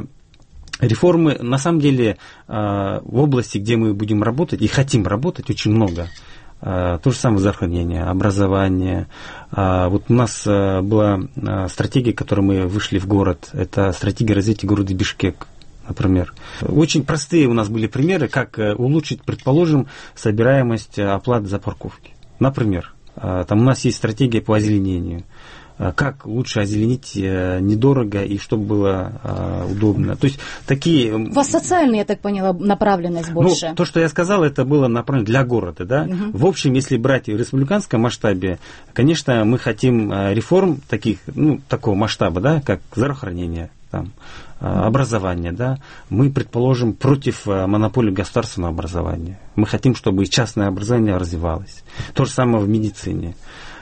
реформы, на самом деле, в области, где мы будем работать и хотим работать, очень много. То же самое здравоохранение, образование. Вот у нас была стратегия, которой мы вышли в город. Это стратегия развития города Бишкек. Например. Очень простые у нас были примеры, как улучшить, предположим, собираемость оплаты за парковки. Например, там у нас есть стратегия по озеленению. Как лучше озеленить недорого и чтобы было удобно. То есть такие... У вас социальная, я так поняла, направленность больше. Ну, то, что я сказал, это было направлено для города. Да? Угу. В общем, если брать в республиканском масштабе, конечно, мы хотим реформ таких, ну, такого масштаба, да, как здравоохранение, там, образование, да, мы, предположим, против монополии государственного образования. Мы хотим, чтобы частное образование развивалось. То же самое в медицине.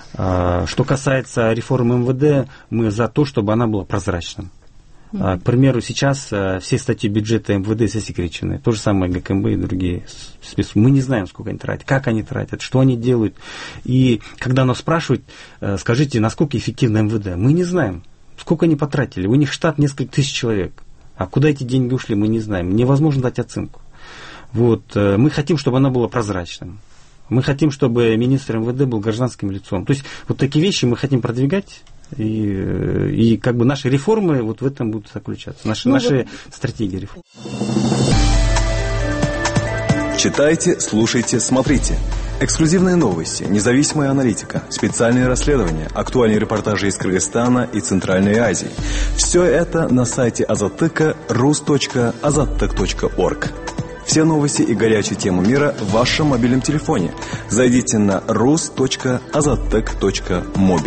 Что касается реформы эм вэ дэ, мы за то, чтобы она была прозрачной. К примеру, сейчас все статьи бюджета эм вэ дэ засекречены. То же самое гэ ка эм бэ и другие спецслужбы. Мы не знаем, сколько они тратят, как они тратят, что они делают. И когда нас спрашивают, скажите, насколько эффективно эм вэ дэ, мы не знаем. Сколько они потратили? У них штат несколько тысяч человек. А куда эти деньги ушли, мы не знаем. Невозможно дать оценку. Вот. Мы хотим, чтобы она была прозрачной. Мы хотим, чтобы министр эм вэ дэ был гражданским лицом. То есть вот такие вещи мы хотим продвигать. И, и как бы наши реформы вот в этом будут заключаться. Наши, ну, наши вот... стратегии реформ. Читайте, слушайте, смотрите. Эксклюзивные новости, независимая аналитика, специальные расследования, актуальные репортажи из Кыргызстана и Центральной Азии. Все это на сайте Азаттыка рус точка азаттык точка орг. Все новости и горячие темы мира в вашем мобильном телефоне. Зайдите на рус точка азаттык точка моби.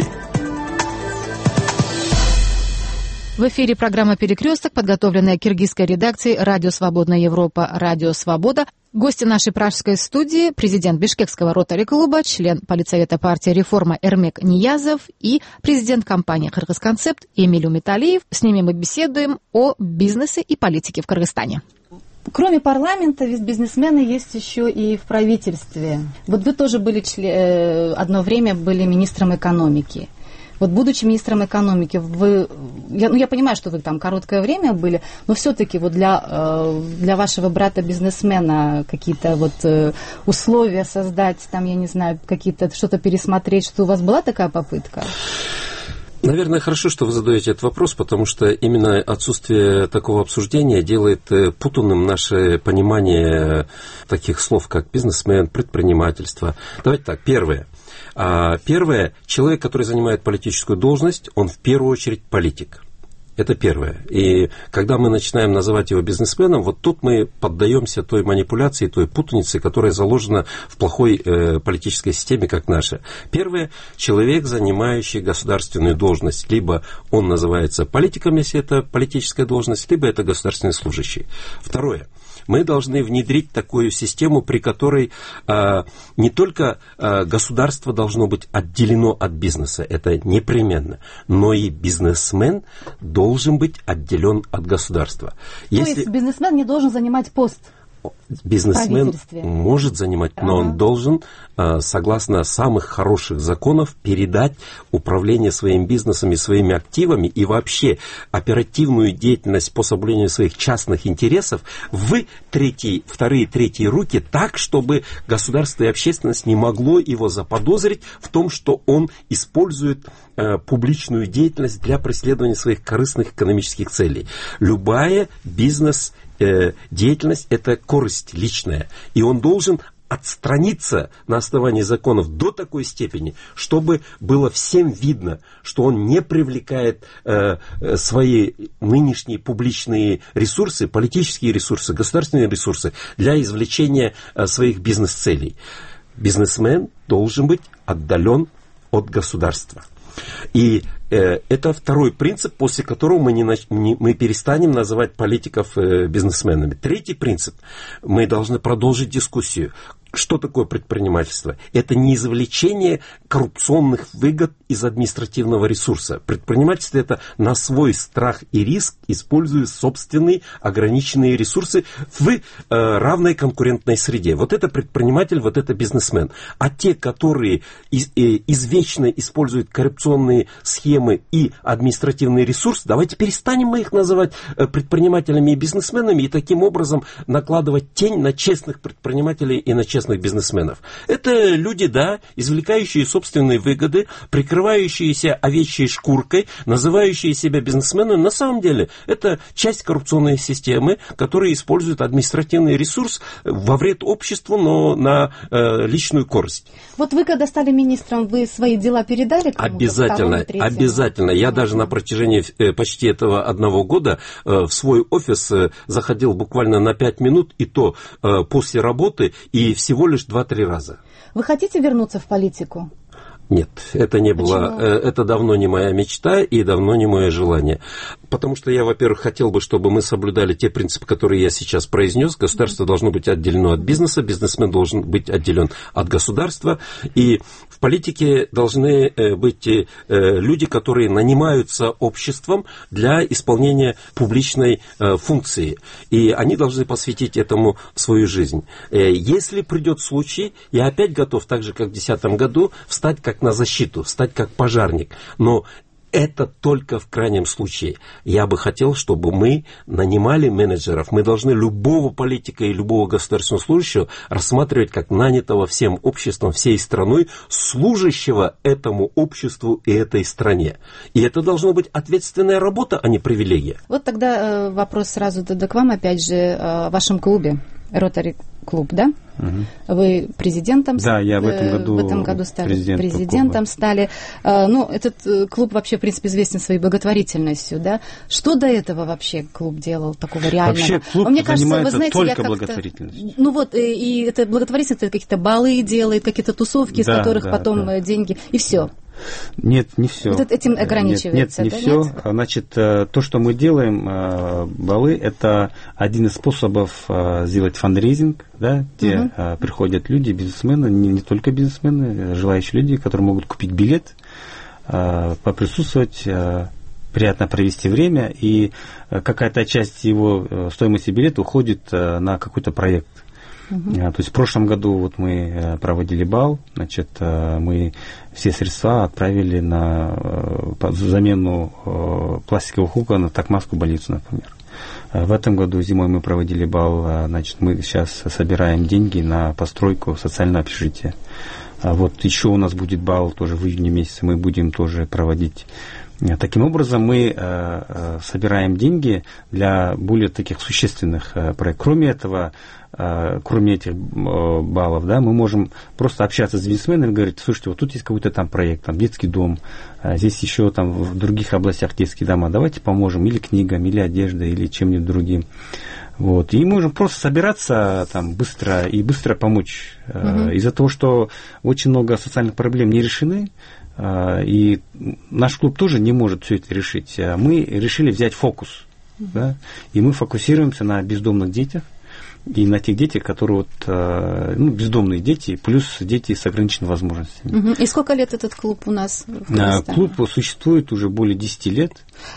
В эфире программа «Перекресток», подготовленная киргизской редакцией «Радио Свободная Европа», «Радио Свобода». Гости нашей пражской студии – президент Бишкекского ротари-клуба, член политсовета партии «Реформа» Эрмек Ниязов и президент компании «Кыргызконцепт» Эмиль Умиталиев. С ними мы беседуем о бизнесе и политике в Кыргызстане. Кроме парламента, ведь бизнесмены есть еще и в правительстве. Вот вы тоже были член, одно время были министром экономики. Вот будучи министром экономики, вы, я, ну, я понимаю, что вы там короткое время были, но все-таки вот для, для вашего брата-бизнесмена какие-то вот условия создать, там, я не знаю, какие-то, что-то пересмотреть, что у вас была такая попытка? Наверное, хорошо, что вы задаете этот вопрос, потому что именно отсутствие такого обсуждения делает путанным наше понимание таких слов, как бизнесмен, предпринимательство. Давайте так, первое. Первое, человек, который занимает политическую должность, он в первую очередь политик. Это первое. И когда мы начинаем называть его бизнесменом, вот тут мы поддаемся той манипуляции, той путанице, которая заложена в плохой э, политической системе, как наша. Первое, человек, занимающий государственную должность. Либо он называется политиком, если это политическая должность, либо это государственный служащий. Второе. Мы должны внедрить такую систему, при которой э, не только э, государство должно быть отделено от бизнеса, это непременно, но и бизнесмен должен быть отделен от государства. Если... То есть бизнесмен не должен занимать пост? Бизнесмен может занимать, но ага. он должен, согласно самых хороших законов, передать управление своим бизнесом и своими активами и вообще оперативную деятельность по соблюдению своих частных интересов в третьи, вторые, третьи руки так, чтобы государство и общественность не могло его заподозрить в том, что он использует э, публичную деятельность для преследования своих корыстных экономических целей. Любая бизнес деятельность – это корысть личная, и он должен отстраниться на основании законов до такой степени, чтобы было всем видно, что он не привлекает э, свои нынешние публичные ресурсы, политические ресурсы, государственные ресурсы для извлечения э, своих бизнес-целей. Бизнесмен должен быть отдален от государства. И э, это второй принцип, после которого мы, не, не, мы перестанем называть политиков э, бизнесменами. Третий принцип. Мы должны продолжить дискуссию. Что такое предпринимательство? Это не извлечение коррупционных выгод из административного ресурса. Предпринимательство – это на свой страх и риск, используя собственные ограниченные ресурсы в э, равной конкурентной среде. Вот это предприниматель, вот это бизнесмен. А те, которые из, э, извечно используют коррупционные схемы и административный ресурс, давайте перестанем мы их называть э, предпринимателями и бизнесменами и таким образом накладывать тень на честных предпринимателей и на честных бизнесменов. Это люди, да, извлекающие собственные выгоды, прикрывающиеся овечьей шкуркой, называющие себя бизнесменами. На самом деле, это часть коррупционной системы, которая использует административный ресурс во вред обществу, но на э, личную корысть. Вот вы, когда стали министром, вы свои дела передали кому-то? Обязательно, обязательно. Я даже на протяжении э, почти этого одного года э, в свой офис э, заходил буквально на пять минут, и то э, после работы, и всего лишь два-три раза. Вы хотите вернуться в политику? Нет, это не было, это давно не моя мечта и давно не мое желание. Потому что я, во-первых, хотел бы, чтобы мы соблюдали те принципы, которые я сейчас произнес. Государство должно быть отделено от бизнеса, бизнесмен должен быть отделен от государства. И в политике должны быть люди, которые нанимаются обществом для исполнения публичной функции. И они должны посвятить этому свою жизнь. Если придет случай, я опять готов, так же, как в две тысячи десятом году, встать как на защиту, стать как пожарник. Но это только в крайнем случае. Я бы хотел, чтобы мы нанимали менеджеров. Мы должны любого политика и любого государственного служащего рассматривать как нанятого всем обществом, всей страной, служащего этому обществу и этой стране. И это должна быть ответственная работа, а не привилегия. Вот тогда вопрос сразу к вам, опять же, о вашем клубе. Ротари клуб, да? Угу. Вы президентом, да, я в этом году, в этом году стали президент президентом. Стали. Ну, этот клуб вообще, в принципе, известен своей благотворительностью, да? Что до этого вообще клуб делал такого реального? Вообще клуб Мне кажется, занимается вы знаете, только я благотворительностью. Ну вот, и это благотворительность, это какие-то балы делает, какие-то тусовки, из да, которых да, потом да. деньги, и все. Нет, не все. Вот этим ограничивается, Нет, нет, не да? все. Нет? Значит, то, что мы делаем, балы, это один из способов сделать фандрейзинг, да, где угу. приходят люди, бизнесмены, не, не только бизнесмены, желающие люди, которые могут купить билет, поприсутствовать, приятно провести время, и какая-то часть его стоимости билета уходит на какой-то проект. Uh-huh. То есть в прошлом году вот мы проводили бал, значит, мы все средства отправили на замену пластиковых окон на Токмакскую больницу, например. В этом году зимой мы проводили бал, значит, мы сейчас собираем деньги на постройку социального общежития. Вот еще у нас будет бал тоже в июне месяце, мы будем тоже проводить. Таким образом, мы э, собираем деньги для более таких существенных э, проектов. Кроме этого, э, кроме этих э, баллов, да, мы можем просто общаться с бизнесменами и говорить: слушайте, вот тут есть какой-то там проект, там детский дом, а здесь еще там в других областях детские дома, давайте поможем или книгам, или одеждой, или чем-нибудь другим. Вот. И можем просто собираться там быстро и быстро помочь. Uh-huh. Из-за того, что очень много социальных проблем не решены, и наш клуб тоже не может все это решить. Мы решили взять фокус. Uh-huh. Да? И мы фокусируемся на бездомных детях и на тех детях, которые вот, ну, бездомные дети, плюс дети с ограниченными возможностями. Uh-huh. И сколько лет этот клуб у нас в Кыргызстане? Клуб существует уже более десяти лет.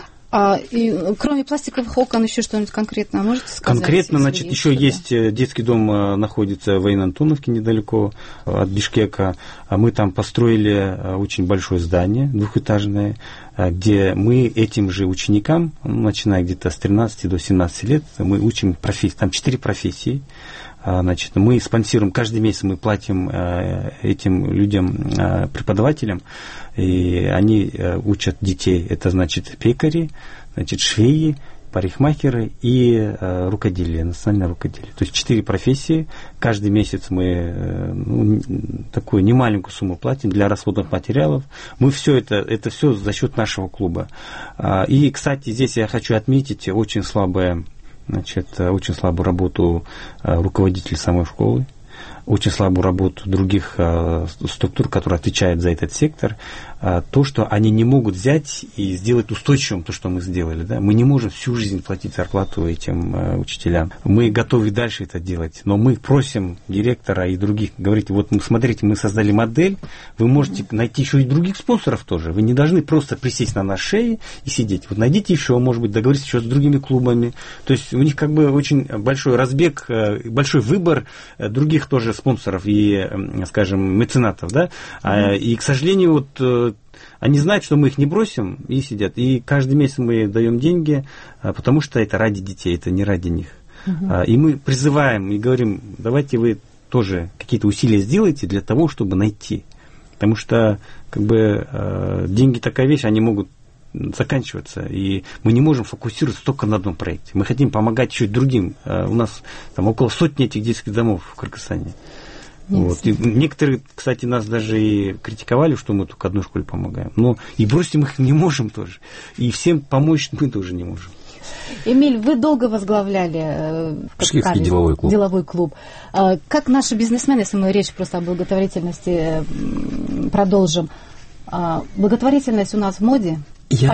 А, и, кроме пластиковых окон, еще что-нибудь конкретно можете сказать? Конкретно, значит, есть еще есть детский дом, находится в Военно-Антоновке, недалеко от Бишкека. Мы там построили очень большое здание, двухэтажное, где мы этим же ученикам, начиная где-то с тринадцати до семнадцати лет, мы учим профессии, там четыре профессии. Значит, мы спонсируем, каждый месяц мы платим этим людям, преподавателям, и они учат детей. Это, значит, пекари, значит, швеи, парикмахеры и рукоделие, национальное рукоделие. То есть четыре профессии. Каждый месяц мы ну, такую немаленькую сумму платим для расходных материалов. Мы все это, это все за счет нашего клуба. И, кстати, здесь я хочу отметить очень слабое Значит, очень слабую работу руководителей самой школы, очень слабую работу других структур, которые отвечают за этот сектор. То, что они не могут взять и сделать устойчивым то, что мы сделали. Да? Мы не можем всю жизнь платить зарплату этим учителям. Мы готовы дальше это делать, но мы просим директора и других, говорите, вот смотрите, мы создали модель, вы можете найти еще и других спонсоров тоже. Вы не должны просто присесть на нашей шее и сидеть. Вот найдите еще, может быть, договоритесь еще с другими клубами. То есть у них как бы очень большой разбег, большой выбор других тоже спонсоров и, скажем, меценатов. Да? Mm-hmm. И, к сожалению, вот они знают, что мы их не бросим, и сидят. И каждый месяц мы даем деньги, потому что это ради детей, это не ради них. Uh-huh. И мы призываем и говорим, давайте вы тоже какие-то усилия сделайте для того, чтобы найти. Потому что как бы, деньги такая вещь, они могут заканчиваться. И мы не можем фокусироваться только на одном проекте. Мы хотим помогать еще и другим. У нас там около сотни этих детских домов в Кыргызстане. Вот. И некоторые, кстати, нас даже и критиковали, что мы только одной школе помогаем. Но и бросить мы их не можем тоже. И всем помочь мы тоже не можем. Эмиль, вы долго возглавляли Бишкекский деловой клуб. деловой клуб. Как наши бизнесмены, если мы речь просто о благотворительности продолжим, благотворительность у нас в моде? Я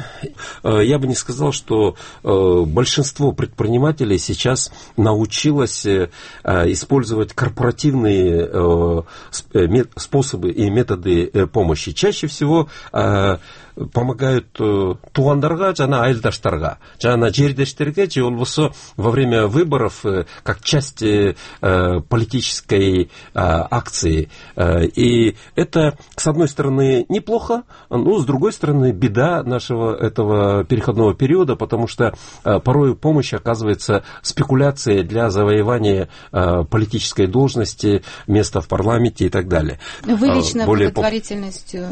бы, я бы не сказал, что э, большинство предпринимателей сейчас научилось э, использовать корпоративные э, способы и методы э, помощи. Чаще всего э, помогают э, туғандарға, жана айылдаштарға, жана жердештерге, же болбосо во время выборов э, как часть э, политической э, акции. Э, и это, с одной стороны, неплохо, но с другой стороны, беда нашего этого переходного периода, потому что э, порой помощь оказывается спекуляцией для завоевания э, политической должности, места в парламенте и так далее. Вы лично Более благотворительностью?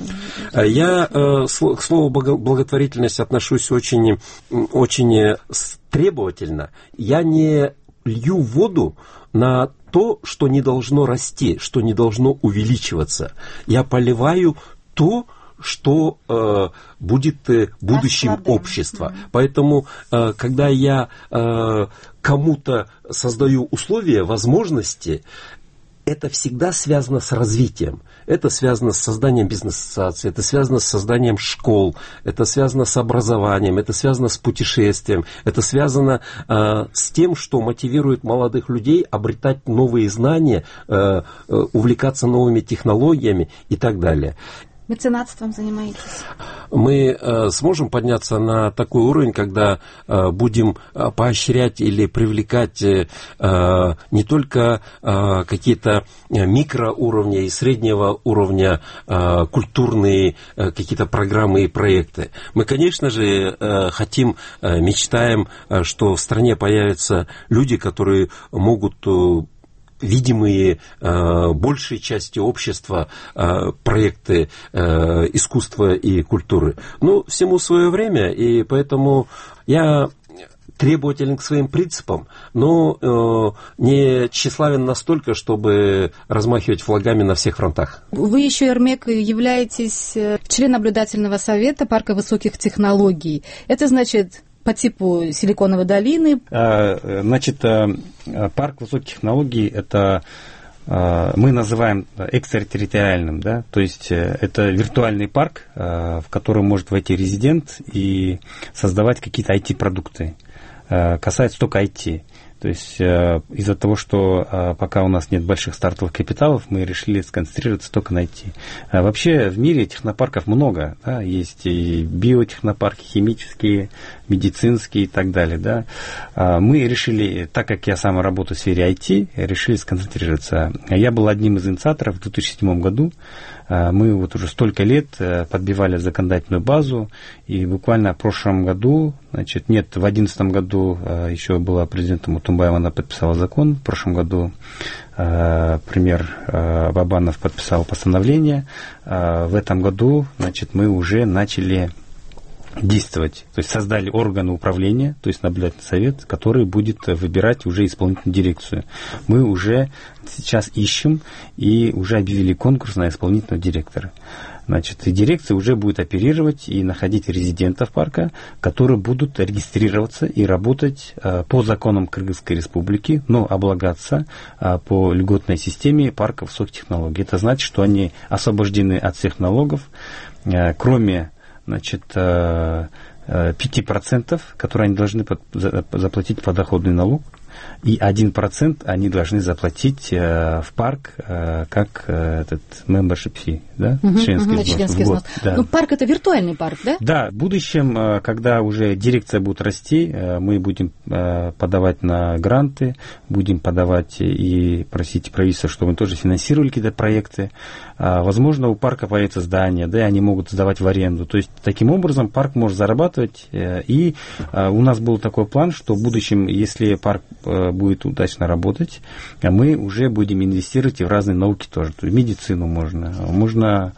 Я э, к слову благотворительность отношусь очень, очень требовательно. Я не лью воду на то, что не должно расти, что не должно увеличиваться. Я поливаю то, что э, будет э, будущим общества. Mm-hmm. Поэтому, э, когда я э, кому-то создаю условия, возможности, это всегда связано с развитием. Это связано с созданием бизнес-ассоциаций, это связано с созданием школ, это связано с образованием, это связано с путешествием, это связано э, с тем, что мотивирует молодых людей обретать новые знания, э, э, увлекаться новыми технологиями и так далее. Меценатством занимаетесь? Мы э, сможем подняться на такой уровень, когда э, будем э, поощрять или привлекать э, не только э, какие-то микроуровня и среднего уровня э, культурные э, какие-то программы и проекты. Мы, конечно же, э, хотим, э, мечтаем, э, что в стране появятся люди, которые могут э, видимые э, большей части общества э, проекты э, искусства и культуры. Ну, всему свое время, и поэтому я требователен к своим принципам, но э, не тщеславен настолько, чтобы размахивать флагами на всех фронтах. Вы еще, Эрмек, являетесь членом наблюдательного совета парка высоких технологий. Это значит... по типу Силиконовой долины? Значит, парк высоких технологий это мы называем экстерриториальным, да, то есть это виртуальный парк, в который может войти резидент и создавать какие-то ай ти-продукты. Касается только ай ти. То есть э, из-за того, что э, пока у нас нет больших стартовых капиталов, мы решили сконцентрироваться только на ай ти. А вообще в мире технопарков много. Да? Есть и биотехнопарки, химические, медицинские и так далее. Да? А мы решили, так как я сам работаю в сфере ай ти, решили сконцентрироваться. Я был одним из инициаторов в две тысячи седьмом году. Мы вот уже столько лет подбивали законодательную базу, и буквально в прошлом году, значит, нет, в две тысячи одиннадцатом году еще была президентом Утумбаева, она подписала закон, в прошлом году премьер Бабанов подписал постановление, в этом году, значит, мы уже начали действовать, то есть создали органы управления, то есть наблюдательный совет, который будет выбирать уже исполнительную дирекцию. Мы уже сейчас ищем и уже объявили конкурс на исполнительного директора. Значит, и дирекция уже будет оперировать и находить резидентов парка, которые будут регистрироваться и работать а, по законам Кыргызской республики, но облагаться а, по льготной системе парка высоких технологий. Это значит, что они освобождены от всех налогов, а, кроме значит, пять процентов, которые они должны заплатить подоходный налог, и один процент они должны заплатить в парк как этот membership fee, да, угу, членский угу, взнос. Членский Вот, взнос. да. Ну, парк это виртуальный парк, да? Да, в будущем, когда уже дирекция будет расти, мы будем подавать на гранты, будем подавать и просить правительства, чтобы мы тоже финансировали какие-то проекты. Возможно, у парка появится здание, да, и они могут сдавать в аренду. То есть, таким образом, парк может зарабатывать. И у нас был такой план, что в будущем, если парк будет удачно работать, мы уже будем инвестировать и в разные науки тоже. То есть, медицину можно, можно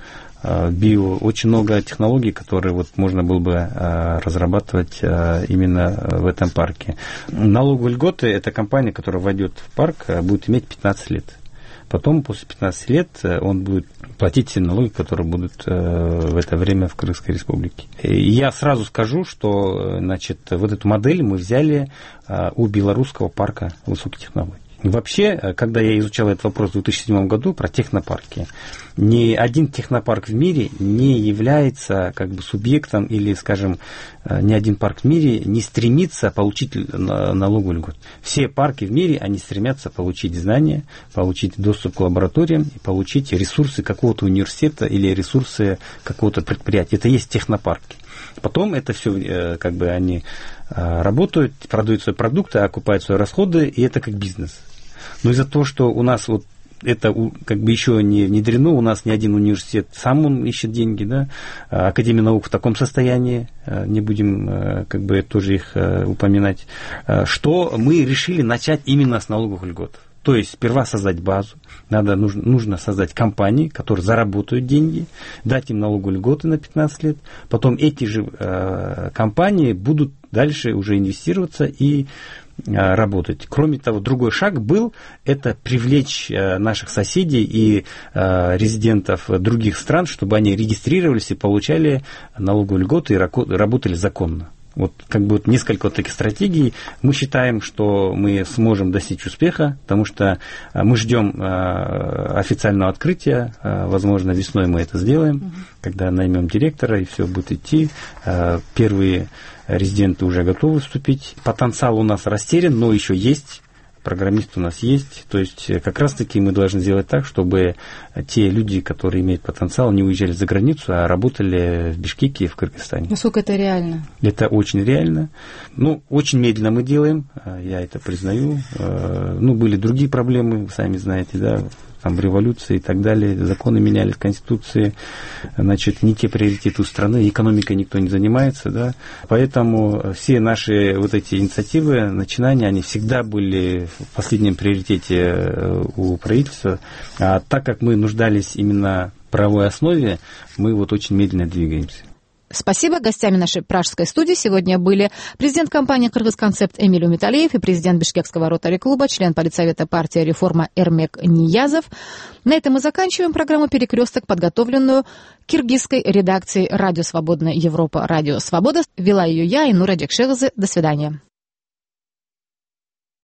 био, очень много технологий, которые вот можно было бы разрабатывать именно в этом парке. Налоговые льготы, это компания, которая войдет в парк, будет иметь пятнадцать лет. Потом, после пятнадцати лет, он будет платить все налоги, которые будут в это время в Кыргызской республике. И я сразу скажу, что, значит, вот эту модель мы взяли у белорусского парка высоких технологий. Вообще, когда я изучал этот вопрос в две тысячи седьмом году про технопарки, ни один технопарк в мире не является как бы субъектом или, скажем, ни один парк в мире не стремится получить налоговую льготу. Все парки в мире, они стремятся получить знания, получить доступ к лабораториям и получить ресурсы какого-то университета или ресурсы какого-то предприятия. Это есть технопарки. Потом это все, как бы, они работают, продают свои продукты, окупают свои расходы, и это как бизнес. Но из-за того, что у нас вот это как бы еще не внедрено, у нас ни один университет сам он ищет деньги, да, Академия наук в таком состоянии, не будем как бы тоже их упоминать, что мы решили начать именно с налоговых льгот. То есть сперва создать базу, надо, нужно, нужно создать компании, которые заработают деньги, дать им налоговые льготы на пятнадцать лет, потом эти же э, компании будут дальше уже инвестироваться и работать. Кроме того, другой шаг был – это привлечь наших соседей и резидентов других стран, чтобы они регистрировались и получали налоговые льготы и работали законно. Вот как бы вот несколько вот таких стратегий. Мы считаем, что мы сможем достичь успеха, потому что мы ждем э, официального открытия. Э, возможно, весной мы это сделаем, угу. когда наймем директора, и все будет идти. Э, первые резиденты уже готовы вступить. Потенциал у нас растерян, но еще есть. Программист у нас есть, то есть как раз-таки мы должны сделать так, чтобы те люди, которые имеют потенциал, не уезжали за границу, а работали в Бишкеке и в Кыргызстане. Насколько это реально? Это очень реально. Ну, очень медленно мы делаем, я это признаю. Ну, были другие проблемы, вы сами знаете, да, там революции и так далее, законы менялись, конституции, значит, не те приоритеты у страны, экономикой никто не занимается, да, поэтому все наши вот эти инициативы, начинания, они всегда были в последнем приоритете у правительства, а так как мы нуждались именно в правовой основе, мы вот очень медленно двигаемся. Спасибо. Гостями нашей пражской студии сегодня были президент компании «Кыргызконцепт» Эмиль Умиталиев и президент Бишкекского ротари-клуба, член политсовета партии «Реформа» Эрмек Ниязов. На этом мы заканчиваем программу «Перекресток», подготовленную киргизской редакцией «Радио Свободная Европа», «Радио Свобода». Вела ее я, Инура Джекшегызы. До свидания.